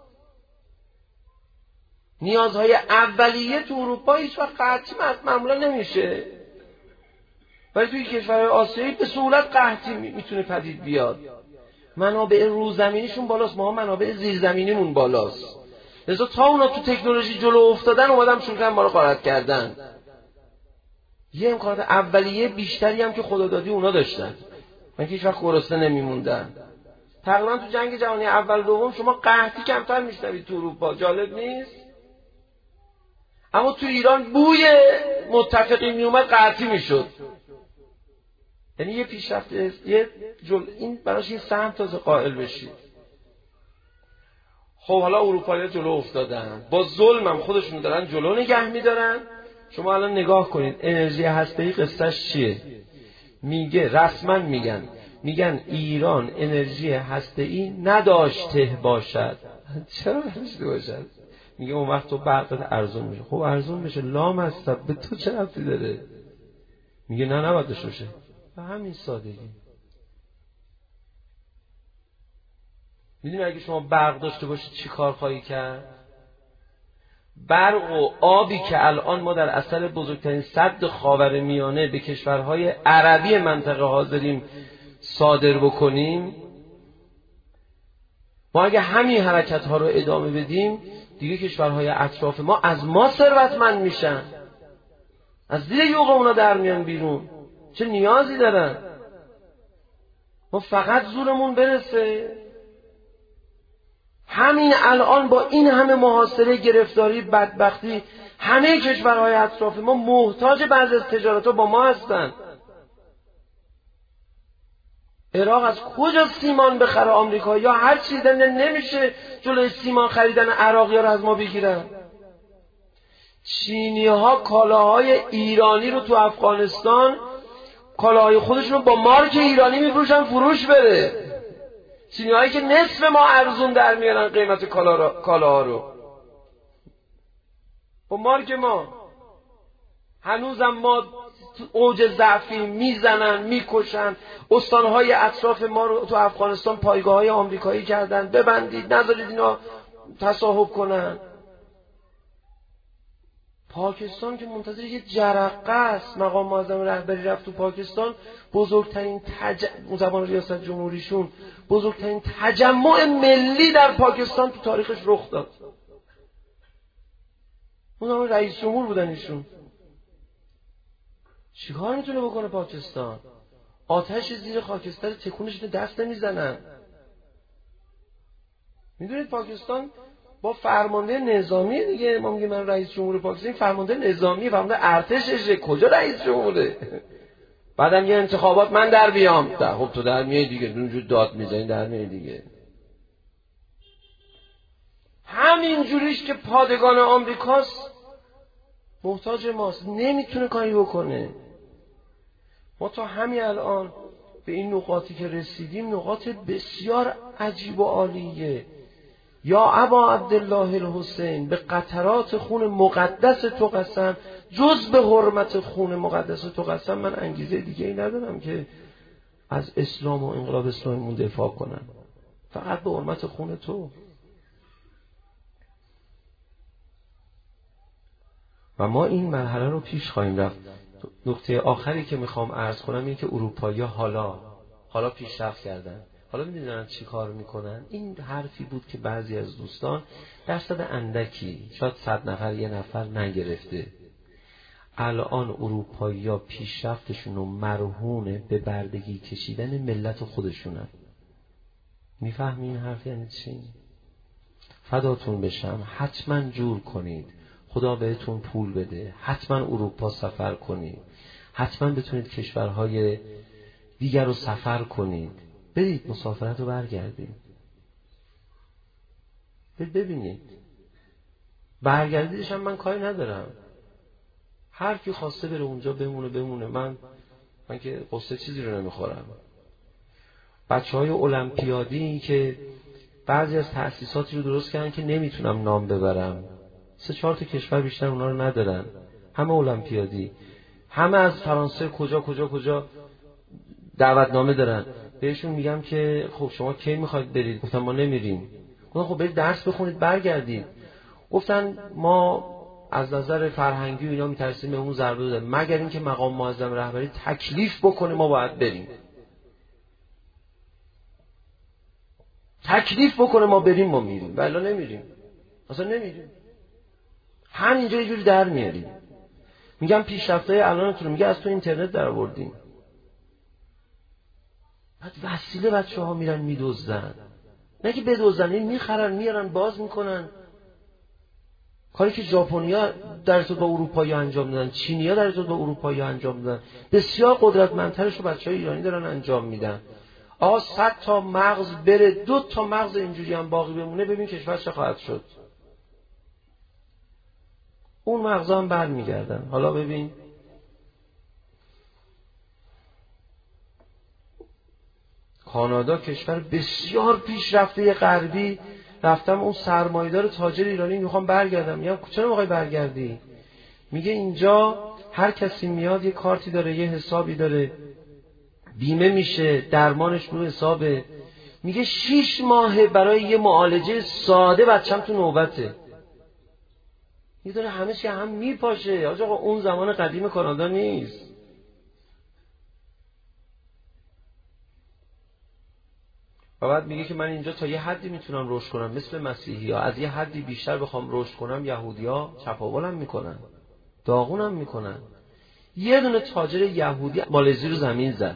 نیازهای اولیه تو اروپا هیچ وقت قحطی معمولا نمیشه، ولی توی کشورهای آسیایی به سهولت قحطی میتونه پدید بیاد. منابع روزمینیشون بالاست، ما منابع زیرزمینیمون بالاست. لذا تا اونا تو تکنولوژی جلو افتادن اومدن شروع کردن ما رو غارت کردن. یه امکانات اولیه بیشتری هم که خدادادی اونا داشتن، من که هیچ وقت گرسنه نمیموندن. تقریبا تو جنگ جهانی اول دوم شما قحطی کمتر میشنوید تو اروپا. جالب نیست؟ اما تو ایران بوی متفقی می اومد قطعی میشد. یعنی یه پیشرفت یه جل... این براش یه سهم تازه قائل بشید. خب حالا اروپایی‌ها جلو افتادن، با ظلم هم خودشون دارن جلو نگه میدارن. شما الان نگاه کنید انرژی هسته‌ای قصهش چیه؟ میگه رسما میگن میگن ایران انرژی هسته‌ای نداشته باشد. چرا نداشته باشد؟ میگه اون وقت تو برقت ارزون میشه. خب ارزون میشه، لام هست، به تو چه ربطی داره؟ میگه نه نباید داشته باشه. به همین سادگی. میدونی اگه شما برق داشته باشید چی کار خواهی کرد؟ برق و آبی که الان ما در اثر بزرگترین سد خاورمیانه به کشورهای عربی منطقه حاضریم صادر بکنیم، ما اگه همین حرکت ها رو ادامه بدیم دیگه کشورهای اطراف ما از ما ثروتمند میشن، از زیر یوغ اونا در میان بیرون. چه نیازی دارن؟ ما فقط زورمون برسه. همین الان با این همه محاصره، گرفتاری، بدبختی، همه کشورهای اطراف ما محتاج بعضی از تجارت‌ها با ما هستن. عراق از کجا سیمان بخره؟ آمریکا یا هر چیز نمیشه جلوی سیمان خریدن عراقی‌ها رو از ما بگیرن. چینی‌ها کالاهای ایرانی رو تو افغانستان، کالاهای خودشون رو با مارک ایرانی میفروشن فروش بره. چینی‌هایی که نصف ما ارزون در میارن قیمت کالاها رو با مارک ما. هنوزم ما اوج ضعفی، میزنن میکشن. استانهای اطراف ما رو تو افغانستان پایگاه‌های آمریکایی کردن. ببندید، نذارید اینا تصاحب کنن. پاکستان که منتظر یه جرقه است. مقام معظم رهبری رفت تو پاکستان، بزرگترین تج... زبان ریاست جمهوریشون بزرگترین تجمع ملی در پاکستان تو تاریخش رخ داد. اون هم رئیس جمهور بودن ایشون. چیکار میتونه بکنه پاکستان؟ آتش زیر خاکستر تکونش دست نمیزنن. میدونید پاکستان با فرمانده نظامی دیگه، ما میگیم من رئیس جمهور پاکستان، فرمانده نظامی، فرمانده ارتششه، کجا رئیس جمهوره؟ بعدم یه انتخابات من در بیام. خب تو در میای دیگه، اونجور داد میزنی در میای دیگه. همین جوریش که پادگان آمریکاست محتاج ماست، نمیتونه کاری بکنه. ما تا همین الان به این نقاطی که رسیدیم نقاط بسیار عجیب و عالیه. یا ابا عبدالله الحسین، به قطرات خون مقدس تو قسم، جز به حرمت خون مقدس تو قسم من انگیزه دیگه ای ندارم که از اسلام و انقلاب اسلامیمون دفاع کنم، فقط به حرمت خون تو. و ما این مرحله رو پیش خواهیم رفت. نقطه آخری که میخوام عرض کنم این که اروپایی‌ها حالا حالا پیشرفت کردن. حالا میدونن چی کار میکنن؟ این حرفی بود که بعضی از دوستان درصد اندکی، شاید صد نفر یه نفر نگرفته. الان اروپایی‌ها پیشرفتشون رو مرهون به بردگی کشیدن ملت خودشونن. میفهمی این حرف یعنی چی؟ فداتون بشم، حتما جور کنید، خدا بهتون پول بده، حتما اروپا سفر کنید، حتما بتونید کشورهای دیگر رو سفر کنید، برید مسافرت رو برگردید، ببینید. برگردیدش هم من کاری ندارم، هر کی خواسته بره اونجا بمونه بمونه. من من که قصه چیزی رو نمیخورم. بچهای المپیادی که بعضی از تأسیساتی رو درست کردن که نمیتونم نام ببرم، سه چهار تا کشور بیشتر اونا رو ندارن، همه المپیادی، همه از فرانسه کجا کجا کجا دعوتنامه دارن. بهشون میگم که خب شما کی میخواید برید؟ گفتن ما نمیریم. گفتن خب برید درس بخونید برگردید. گفتن ما از نظر فرهنگی و اینا میترسیم به اون ضربه بزنیم، مگر اینکه مقام معظم رهبری تکلیف بکنه ما باید بریم. تکلیف بکنه ما بریم ما میریم، ولی نمیریم، اصلا نمیریم. همینجا یه جوری در میاریم. میگم پیشرفت‌های الانتون میگه از تو اینترنت در آوردیم. بعد وسیله بچه‌ها میرن میدزدن، نه که بدزدن، این میخرن میارن باز میکنن. کاری که ژاپنیا در ارتباط با اروپایی انجام دادن، چینی‌ها در ارتباط با اروپایی انجام دادن، بسیار قدرتمندترش رو بچه‌های ایرانی دارن انجام میدن. آقا صد تا مغز بره، دو تا مغز اینجوری هم باقی بمونه، ببین کشور چه خواهد شد. اون مغزا هم برمیگردن. حالا ببین کانادا کشور بسیار پیشرفته غربی، رفتم اون سرمایه‌دار تاجر ایرانی میخوام برگردم، میگم چرا میخوای برگردی؟ میگه اینجا هر کسی میاد یه کارتی داره، یه حسابی داره، بیمه میشه، درمانش رو حسابه. میگه شیش ماه برای یه معالجه ساده بچم تو نوبته. یه داره همه چی هم میپاشه. آقا اون زمان قدیم کانادا نیست. و بعد میگه که من اینجا تا یه حدی میتونم رشد کنم مثل مسیحی ها، از یه حدی بیشتر بخوام رشد کنم یهودی ها چپاولم میکنن، داغونم میکنن. یه دونه تاجر یهودی مالزی رو زمین زد،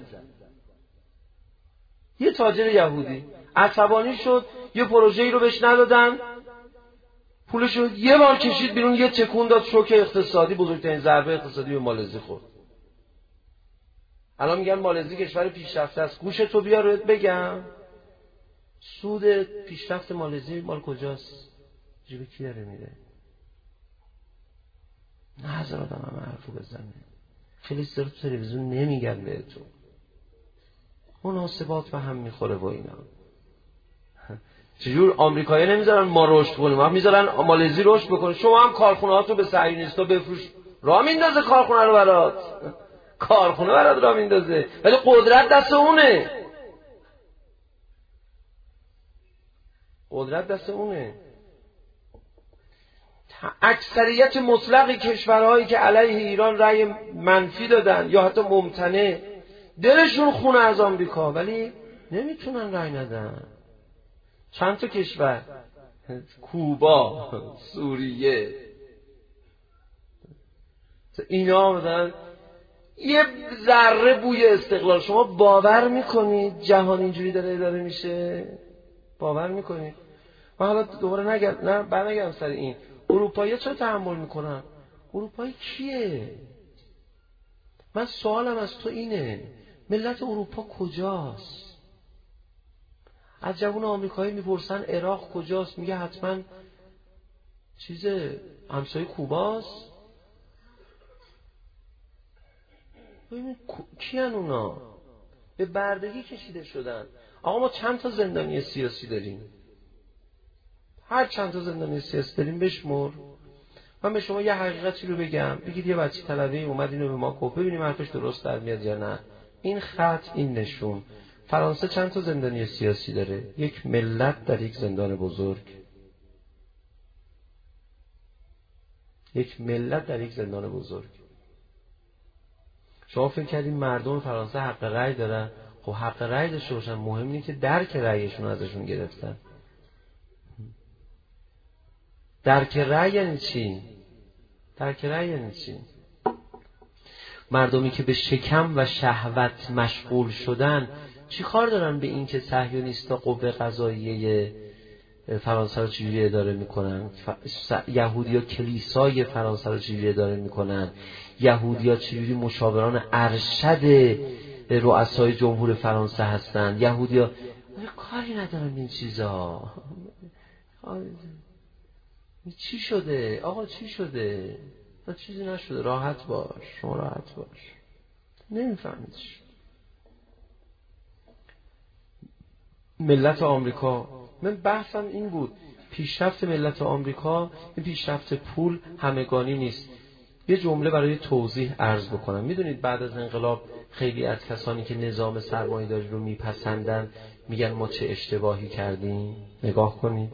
یه تاجر یهودی عصبانی شد، یه پروژه‌ای رو بهش ندادن، پولش رو یه بار کشید بیرون، یه تکون داد، شوک اقتصادی، بزرگترین ضربه اقتصادی به مالزی خورد. الان میگن مالزی کشور پیشرفته است. گوش تو بیا روت بگم، سود پیشرفت مالزی مال کجاست؟ جیب کی داره میره؟ نه هزار آدم هم حرفو بزنه، خیلی سر تو تلویزیون نمیگن بهتون، مناسبات به هم میخوره و اینا. چجور آمریکایی نمیذارن ما رشد کنیم، هم میذارن مالزی رشد بکنه. شما هم کارخونه هاتو به صهیونیستا بفروش، راه میندازه کارخونه رو برات، کارخونه برات راه میندازه، ولی قدرت دست اونه، قدرت دست اونه. اکثریت مطلق کشورهایی که علیه ایران رأی منفی دادن یا حتی ممتنع، دلشون خونه از آمریکا، ولی نمیتونن رأی ندن. چند تا کشور، کوبا، سوریه، اینا مثلا یه ذره بوی استقلال. شما باور میکنید جهان اینجوری داره اداره میشه؟ باور میکنید؟ من حالا دوباره نگم، نه برنگم سر این اروپایی چرا تحمل میکنن؟ اروپایی کیه؟ من سوالم از تو اینه، ملت اروپا کجاست؟ از جوان آمریکایی میپرسن عراق کجاست، میگه حتما چیزه همسایه کوباست. ببین کیان اونا؟ به بردگی کشیده شدن. آقا ما چند تا زندانی سیاسی داریم؟ هر چند تا زندانی سیاسی داریم بشمر. من به شما یه حقیقتی رو بگم، بگید یه بچه طلبه اومد اینو به ما گفت، ببینیم حرفش درست در میاد یا نه. این خط، این نشون. فرانسه چند تا زندانی سیاسی داره؟ یک ملت در یک زندان بزرگ. یک ملت در یک زندان بزرگ. شما فکر کردین مردم فرانسه حق رأی دارن؟ خب حق رأی داشته باشن، مهم اینه که درک رأیشون ازشون گرفتن. درک رأی یعنی چی؟ درک رأی یعنی چی؟ مردمی که به شکم و شهوت مشغول شدن چی کار دارن به این که صهیونیستا قوه قضاییه فرانسه رو چجوری اداره میکنن؟ یهودی‌ها کلیسای فرانسه رو چجوری اداره میکنن؟ یهودی‌ها چجوری مشاوران ارشد رؤسای جمهور فرانسه هستن؟ یهودی‌ها کاری ندارن این چیزا. چی شده؟ آقا چی شده؟ نه چیزی نشده، راحت باش، شما راحت باش. نمیفهمید. ملت آمریکا، من بحثم این بود، پیشرفت ملت آمریکا این پیشرفت پول همگانی نیست. یه جمله برای توضیح عرض بکنم. میدونید بعد از انقلاب خیلی از کسانی که نظام سرمایه‌داری رو میپسندن میگن ما چه اشتباهی کردیم. نگاه کنید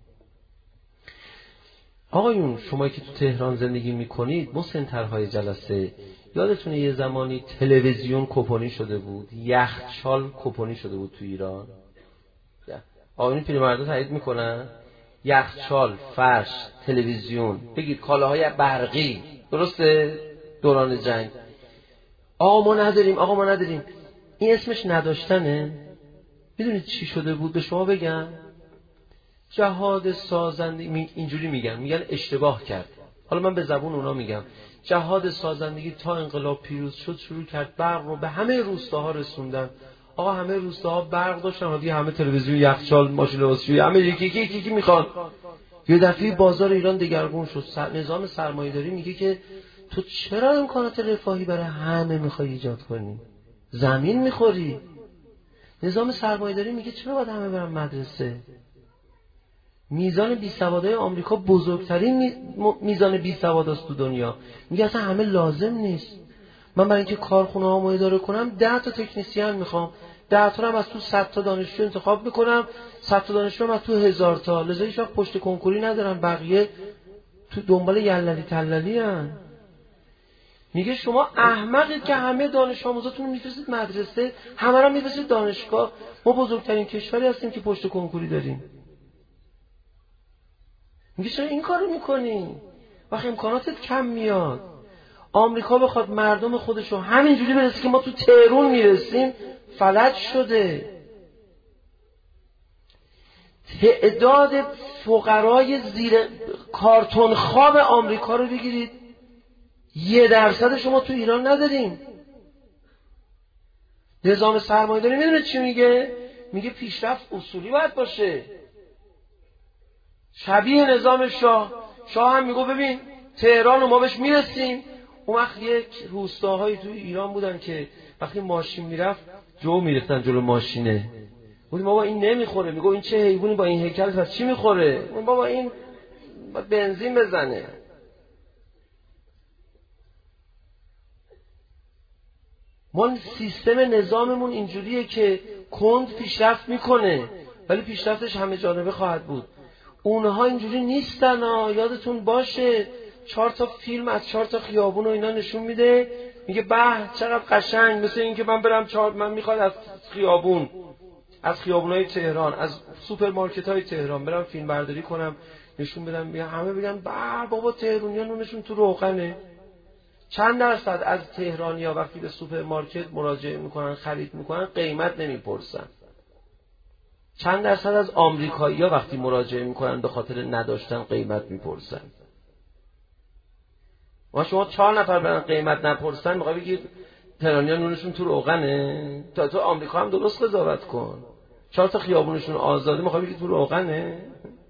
آقایون، شما که تو تهران زندگی میکنید، مسنترهای جلسه، یادتونه یه زمانی تلویزیون کپونی شده بود، یخچال کپونی شده بود تو ایران. آقایون پیرمردا تایید میکنن؟ یخچال، فرش، تلویزیون، بگید کالاهای برقی، درسته؟ دوران جنگ. آقا ما نداریم، آقا ما نداریم. این اسمش نداشتنه؟ میدونید چی شده بود؟ به شما بگم، جهاد سازندگی اینجوری میگن، میگن اشتباه کرد. حالا من به زبون اونا میگم جهاد سازندگی تا انقلاب پیروز شد شروع کرد برق رو به همه روستاها رسوندن. آقا همه روستاها برق داشتن، حالا همه تلویزیون، یخچال، ماشین لباسشویی، همه یکی یکی یکی, یکی میخوان. یه دفعه بازار ایران دگرگون شد. نظام سرمایه‌داری میگه که تو چرا امکانات رفاهی برای همه میخوای ایجاد کنی؟ زمین میخوری. نظام سرمایه‌داری میگه چرا باید همه برن مدرسه؟ میزان بیسوادای آمریکا بزرگترین میزان بیسواداست تو دنیا. میگه اصلا همه لازم نیست. من برای اینکه کارخونه هامو اداره کنم ده تا تکنسین میخوام، ده تا هم از تو صد تا دانشجو انتخاب میکنم، صد تا دانشجو هم از تو هزار تا. لذا هیچ وقت پشت کنکوری ندارن، بقیه تو دنبال یللی تللی ان. میگه شما احمقید که همه دانش آموزاتون میفرستید مدرسه، همه رو میفرستید دانشگاه. ما بزرگترین کشوری هستیم که پشت کنکوری داریم. میگه چرا این کارو میکنی؟ وقتی امکاناتت کم میاد. آمریکا بخواد مردم خودشو همینجوری برسه که ما تو تهران میرسیم، فلج شده. تعداد فقرای زیر کارتون خواب آمریکا رو بگیرید، یه درصد شما تو ایران نداریم. نظام سرمایه‌داری میدونه چی میگه؟ میگه پیشرفت اصولی باید باشه، شبیه نظام شاه. شاه هم میگه ببین تهران رو ما بهش میرسیم. اون وقت یک روستاهایی تو ایران بودن که وقتی ماشین میرفت جو میریختن جلو ماشینه. گفتیم بابا این نمیخوره. میگه این چه حیوانی با این هیکل پس چی میخوره؟ گفتیم بابا این بنزین بزنه. ما سیستم نظاممون اینجوریه که کند پیشرفت میکنه ولی پیشرفتش همه جانبه خواهد بود. اونها اینجوری نیستن ها. یادتون باشه چهار تا فیلم از چهار تا خیابون و اینا نشون میده، میگه به چقدر قشنگ، مثل این که من برم چهار من میخواد از خیابون، از خیابونای تهران، از سوپرمارکت‌های تهران برم فیلم برداری کنم نشون بدم، بیا همه بگن به بابا تهرانی‌ها نونشون تو روغنه. چند درصد از تهرانی‌ها وقتی به سوپرمارکت مراجعه میکنن خرید میکنن قیمت نمیپرسن؟ چند درصد از آمریکایی‌ها وقتی مراجعه میکنن به خاطر نداشتن قیمت میپرسن؟ ما شما چهار نفر برن قیمت نپرسن میخوای بگید تهرانی‌ها نونشون تو روغنه؟ تا تو آمریکا هم درست قضاوت کن. چهار تا خیابونشون آزاده میخوای بگید تو روغنه؟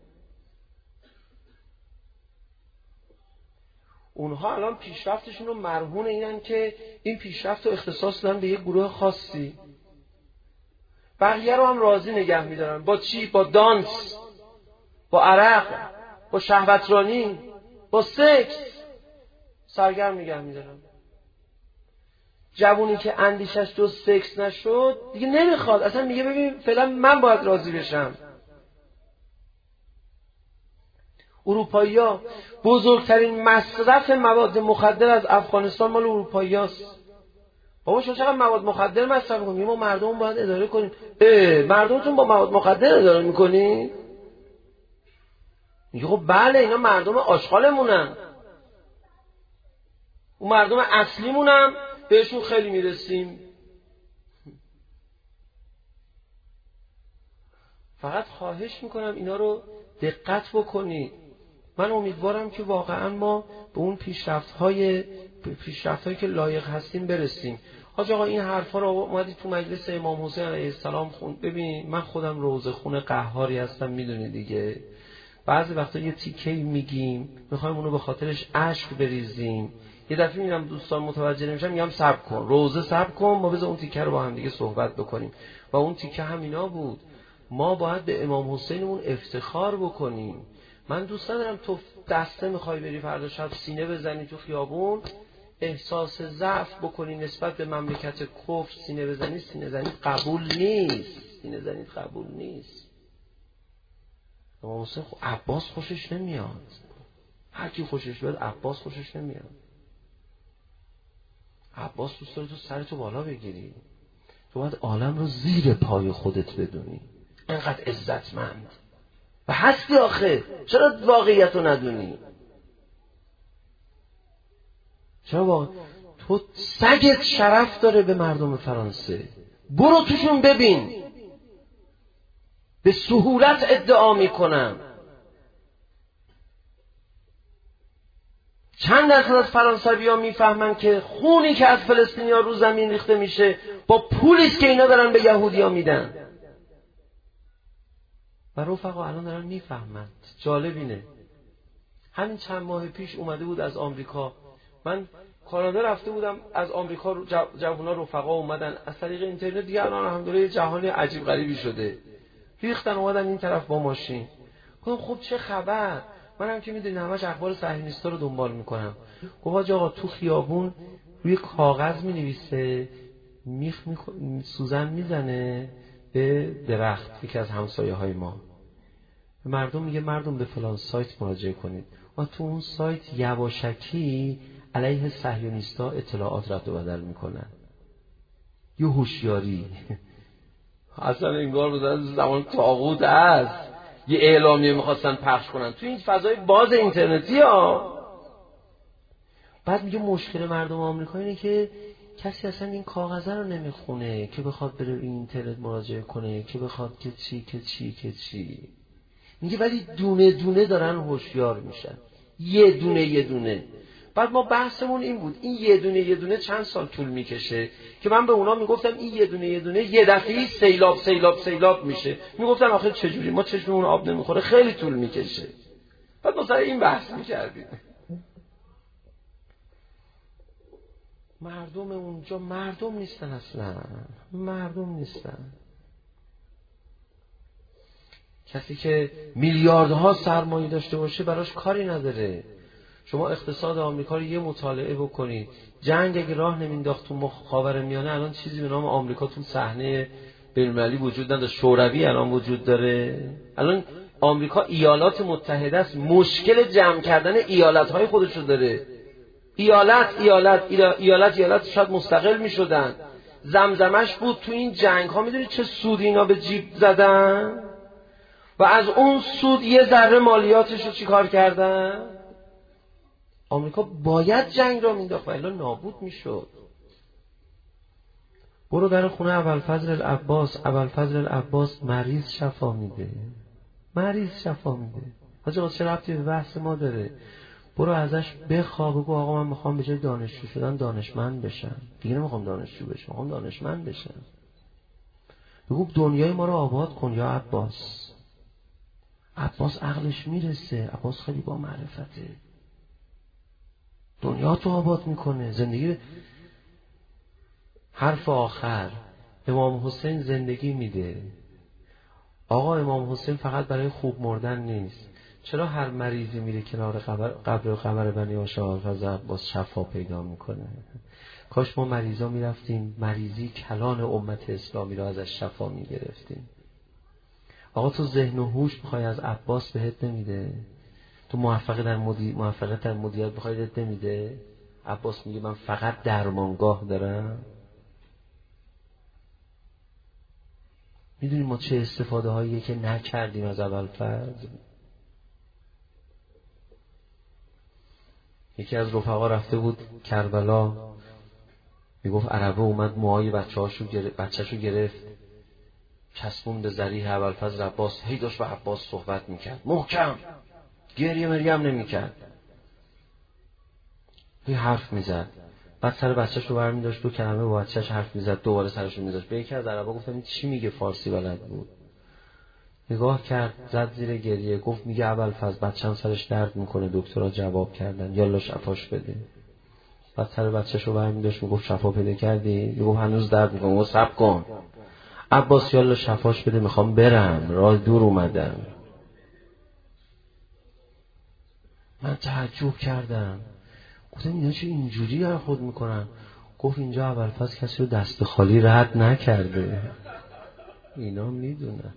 اونها الان پیشرفتشون رو مرهون اینن که این پیشرفت رو اختصاص دادن به یک گروه خاصی، بقیه رو هم راضی نگه میدارن. با چی؟ با دانس، با عرق، با شهوترانی، با سکس سرگرم نگه میدارن. جوونی که اندیشش جز سکس نشد دیگه نمیخواد، اصلا میگه ببین فعلا من باید راضی بشم. اروپایی‌ها بزرگترین مصرف مواد مخدر از افغانستان مال اروپایی‌هاست. بابا شما چقدر مواد مخدر مصرف می‌کنید؟ ما مردم باید اداره کنیم. اه مردمتون با مواد مخدر اداره می‌کنی؟ میگه خب بله اینا مردم آشغالمونن، اون مردم اصلیمونم بهشون خیلی میرسیم. فقط خواهش میکنم اینا رو دقت بکنید. من امیدوارم که واقعا ما به اون پیشرفت‌های پیشرفت‌هایی که لایق هستیم برسیم. حاج آقا این حرفا رو اومدید تو مجلس امام حسین علیه السلام خوند. ببین من خودم روزه خون قهاری هستم، میدونی دیگه. بعضی وقتا یه تیکه میگیم میخوایم اونو به خاطرش اشک بریزیم. یه دفعه میرم دوستان متوجه نمیشن میگم صبر کن، روزه صبر کن، ما بذار اون تیکه رو با هم دیگه صحبت بکنیم. و اون تیکه همینا بود. ما باید به امام حسینمون افتخار بکنیم. من دوست ندارم تو دسته میخوای بری فردا شب سینه بزنی تو خیابون، احساس ضعف بکنی نسبت به مملکت کفر سینه بزنی. سینه زنی قبول نیست، سینه زنی قبول نیست. امام حسین خب عباس خوشش نمیاد، هر کی خوشش بیاد عباس خوشش نمیاد. عباس دوست داره تو سرتو بالا بگیری، تو باید عالم رو زیر پای خودت بدونی، اینقدر عزتمند و هستی. آخه چرا واقعیت رو ندونی؟ چرا واقع... تو سگت شرف داره به مردم فرانسه، برو توشون ببین به سهولت ادعا میکنم. چند درصد از فرانسوی‌ها میفهمن که خونی که از فلسطینی‌ها رو زمین ریخته میشه با پولیست که اینا دارن به یهودی‌ها میدن. و رفقا الان دارن میفهمن. جالب اینه همین چند ماه پیش اومده بود از آمریکا، من کانادا رفته بودم، از آمریکا جوونا رفقا اومدن از طریق اینترنت، دیگه الان الحمدلله جهانی عجیب غریبی شده، ریختن اومدن این طرف با ماشین. گفتم خب چه خبر؟ منم که میدونی همش اخبار صهیونیستا رو دنبال میکنم. گفت حاج آقا تو خیابون روی کاغذ مینویسه، میخ میخ... سوزن میزنه به درخت، یکی از همسایه های ما، مردم میگه مردم به فلان سایت مراجعه کنید و تو اون سایت یواشکی علیه صهیونیستا اطلاعات رد و بدل میکنن. یه هوشیاری اصلا انگار بودن زمان طاغوت است، یه اعلامیه میخواستن پخش کنن تو این فضای باز اینترنتی ها. بعد میگه مشکل مردم آمریکا اینه که کسی اصلا این کاغذه رو نمیخونه که بخواد بره این اینترنت مراجعه کنه، که بخواد که چی که چی که چی. میگه ولی دونه دونه دارن هوشیار میشن، یه دونه یه دونه. بعد ما بحثمون این بود این یه دونه یه دونه چند سال طول میکشه، که من به اونا میگفتم این یه دونه یه دونه یه دفعه‌ای سیلاب سیلاب سیلاب میشه. میگفتن آخه چجوری، ما چشممون آب نمیخوره، خیلی طول میکشه. بعد ما سر این بحث میکردیم. مردم اونجا مردم نیستن، اصلا مردم نیستن. کسی که میلیاردها سرمایه داشته باشه براش کاری نداره. شما اقتصاد آمریکا رو یه مطالعه بکنید، جنگ اگه راه نمینداخت تو خاورمیانه الان چیزی به نام آمریکا تو صحنه بین‌المللی وجود نداره. شوروی الان وجود داره. الان آمریکا ایالات متحده است، مشکل جمع کردن ایالت‌های خودش رو داره. ایالت ایالت ایالت ایالت شاید مستقل می‌شدن، زمزمش بود تو این جنگ ها. میدونید چه سود اینا به جیب زدن؟ و از اون سود یه ذره مالیاتش رو چی کار کردن؟ آمریکا باید جنگ را مینداخت و الا نابود میشد. برو در خونه ابوالفضل العباس، ابوالفضل العباس مریض شفا میده، مریض شفا میده. حاجی چه ربطی به بحث ما داره؟ برو ازش بخواه، بگو آقا من میخوام به جای دانشجو شدن دانشمند بشم، دیگه نمیخوام دانشجو بشم، میخوام دانشمند بشم. بگو دنیای ما رو آباد کن یا عباس. عباس عقلش میرسه، عباس خیلی با معرفته، دنیا تو آباد میکنه. زندگی حرف آخر امام حسین زندگی میده. آقا امام حسین فقط برای خوب مردن نیست. چرا هر مریضی میره کنار قبر قبر قبر بنی هاشم ابوالفضل عباس شفا پیدا میکنه؟ کاش ما مریضا میرفتیم مریضی کلان امت اسلامی رو ازش شفا میگرفتیم. آقا تو ذهن و هوش بخوای از عباس بهت نمیده، تو موفقیت در مدیر موفقیت در مدیریت بخوای بهت نمیده. عباس میگه من فقط درمانگاه دارم. میدونیم ما چه استفاده هایی که نکردیم از ابوالفضل. یکی از رفقا رفته بود کربلا، میگفت عربه اومد موهای بچه‌هاشو گرفت، بچه‌شو گرفت چسبون به ذریح ابوالفضل عباس، هی داشت با عباس صحبت میکرد محکم، گریه مریم نمیکرد، هی حرف میزد. بعد سر بچه‌شو برمی داشت دو کلمه با بچه‌ش حرف میزد، دوباره سرشو میذاشت. به یکی از عربا گفتم این چی میگه؟ فارسی بلد بود. نگاه کرد، زد زیر گریه، گفت میگه ابوالفضل بچه‌م سرش درد میکنه، دکترها جواب کردن یالا شفاش بده. بعد سر بچه‌شو برمی داشت میگفت شفا پیدا کردی؟ میگفت هنوز درد میکنه. گفت صبر کن عباس یالا شفاش بده، میخوام برم، راه دور اومدم. من تعجب کردم، گفتم اینا چه اینجوری برخورد میکنن؟ گفت اینجا ابوالفضل کسی رو دست خالی رد نکرده، اینا میدونن.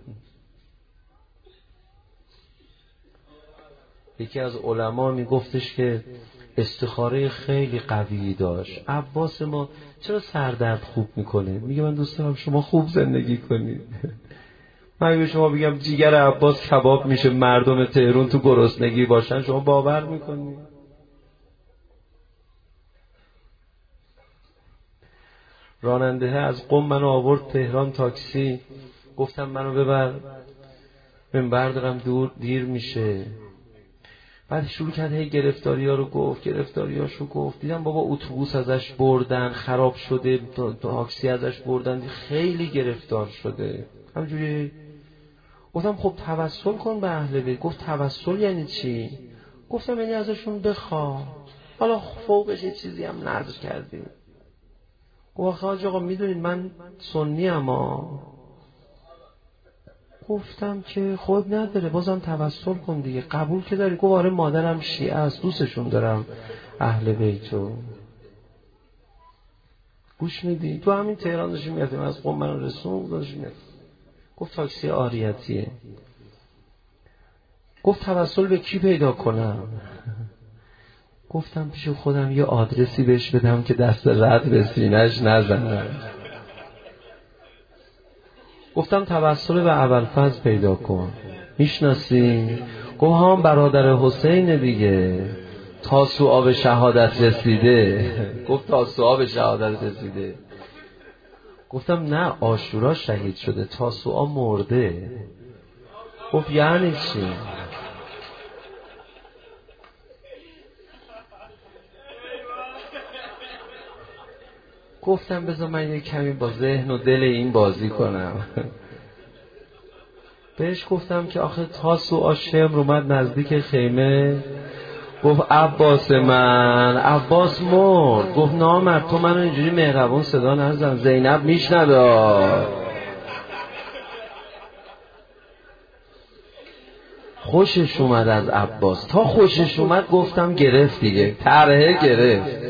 یکی از علما میگفتش که استخاره خیلی قوی داشت. عباس ما چرا سردرد خوب میکنه؟ میگه من دوست دارم شما خوب زندگی کنید. من به شما بگم جیگر عباس کباب میشه، مردم تهران تو گرسنگی باشن، شما باور میکنید؟ راننده از قم منو آورد تهران تاکسی، گفتم منو ببر منبر دارم دور دیر میشه. بعد شروع کرد هی گرفتاری ها رو گفت، گرفتاری هاشو گفت. دیدم بابا اتوبوس ازش بردن، خراب شده، تاکسی ازش بردن، خیلی گرفتار شده. همجوری گفتم خب توسل کن به اهل بیت. گفت توسل یعنی چی؟ گفتم یعنی ازشون بخوا، حالا فوقش یه چیزی هم نذر کردی. گفت حاج آقا میدونید من سنی اما. گفتم که خود نداره، بازم توسل کن دیگه، قبول که داری. گفت آره مادرم شیعه است، دوستشون دارم اهل بیتو. گوش میدی؟ تو همین تهران داشتیم میرفتیم از قم من رسون داشتیم میرفتیم. گفت تاکسی آریتیه. گفت توسل به کی پیدا کنم؟ گفتم پیش خودم یه آدرسی بهش بدم که دست رد به سینه‌اش نزنم. گفتم توسل به ابوالفضل پیدا کن، میشناسی؟ گفت هم برادر حسین دیگه، تاسوعا به شهادت رسیده. گفت تاسوعا به شهادت رسیده. گفتم نه، عاشورا شهید شده، تاسوعا مرده. گفت یعنی چی؟ گفتم بذار من یه کمی با ذهن و دل این بازی کنم. بهش گفتم که آخه تاسوعا شمر اومد نزدیک خیمه، گفت عباس من، عباس مرد. گفت نامرد تو منو اینجوری مهربون صدا نزن، زینب میشنوه. خوشش اومد از عباس. تا خوشش اومد گفتم گرفت دیگه، طرحه گرفت.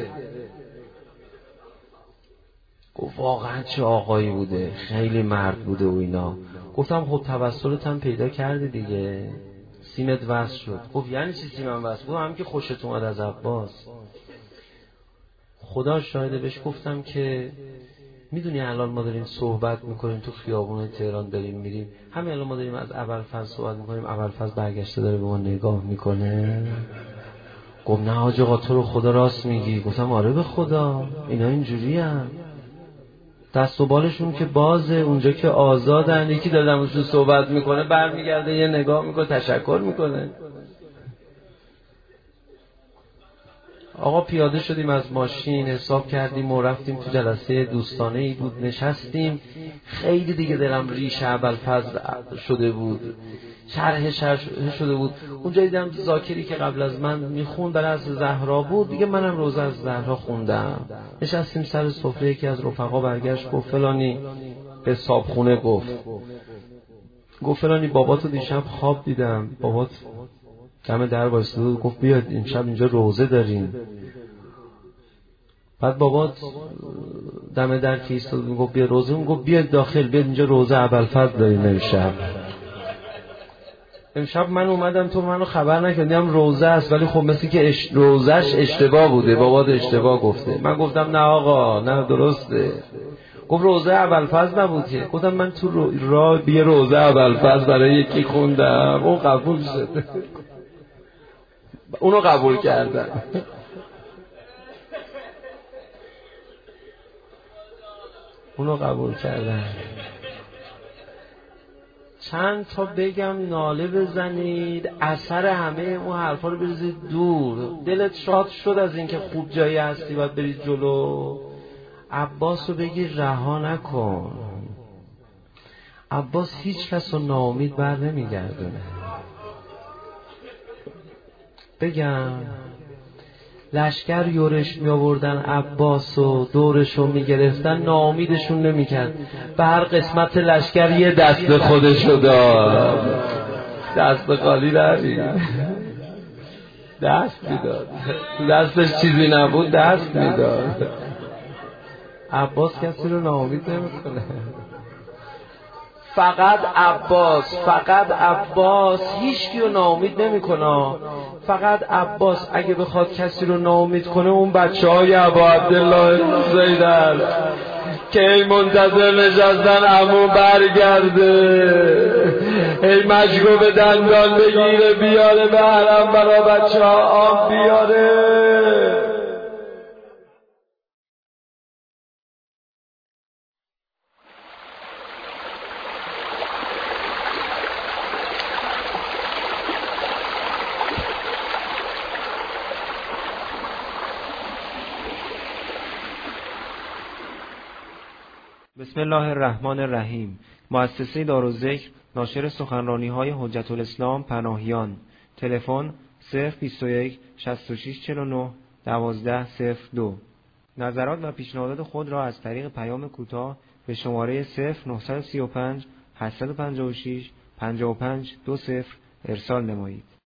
گفت واقعا چه آقایی بوده، خیلی مرد بوده و اینا. گفتم خب توسلت هم پیدا کردی دیگه، سیمت وصل شد. گفت یعنی چی سیمم وصل؟ گفتم هم که خوشت اومد از عباس. خدا شاهده. بهش گفتم که میدونی الان ما داریم صحبت میکنیم تو خیابون تهران داریم میریم، همین الان ما داریم از ابوالفضل صحبت میکنیم، ابوالفضل برگشته داره به ما نگاه میکنه. گفت نه حاج آقا تو رو خدا راست میگی. گفتم آره به خدا اینا اینجوری هم دست و بالشون که بازه، اونجا که آزادن. یکی داره دمشون صحبت میکنه برمیگرده یه نگاه میکنه تشکر میکنه. آقا پیاده شدیم از ماشین، حساب کردیم و رفتیم تو جلسه دوستانه ای بود، نشستیم. خیلی دیگه دلم ریش ابوالفضل شده بود، شرح شرح شده بود. اونجا دیدم ذاکری که قبل از من میخوند برای از زهرا بود دیگه، منم روزه از زهرا خوندم. نشستیم سر سفره، یکی از رفقا برگشت گفت فلانی به صابخونه گفت گفت فلانی باباتو دیشب خواب دیدم، بابات دم در وایساده بود، گفت بیاد امشب اینجا روزه داریم. بعد بابات دم در که ایستاد گفت بیا روزه، اون گفت بیاد داخل، بیاد اینجا روزه ابوالفضل داریم امشب. امشب من اومدم تو منو خبر نکردیم روزه است، ولی خب مثل که اش... روزش اشتباه بوده، بابات اشتباه گفته. من گفتم نه آقا نه درسته. گفت روزه ابوالفضل نبود که. گفتم من تو رو... را بیا روزه ابوالفضل برای یکی خوندم، اون قبول شد. اونو قبول کردم. اونو قبول کردم. چند تا بگم ناله بزنید، اثر همه اون حرفا رو بریزید دور. دلت شاد شد از اینکه خوب جایی هستی باید برید جلو. عباس رو بگیر رها نکن. عباس هیچ کس رو ناامید بر نمیگردونه. بگم لشکر یورش می آوردن عباس و دورشو می گرفتن، ناامیدشون نمی کرد. به هر قسمت لشکر یه دست خودشو داد، دست خالی نبید، دست می داد. تو دستش چیزی نبود دست می داد. عباس کسی رو ناامید نمی کنه. فقط عباس، فقط عباس هیچ کی رو ناامید نمیکنه. فقط عباس اگه بخواد کسی رو ناامید کنه، اون بچه های ابا عبدالله زیدن که ای منتظر نشستن عمو برگرده، ای مشکو به دندان بگیره بیاره به حرم برا بچه ها آب بیاره. بسم الله الرحمن الرحیم. مؤسسه دارالذکر ناشر سخنرانی‌های حجت الاسلام پناهیان. تلفن صفر بیست و یک شصت و شش چهل و نه دوازده صفر دو. نظرات و پیشنهادات خود را از طریق پیام کوتاه به شماره صفر نه سه پنج هشت پنج شش پنج پنج دو صفر ارسال نمایید.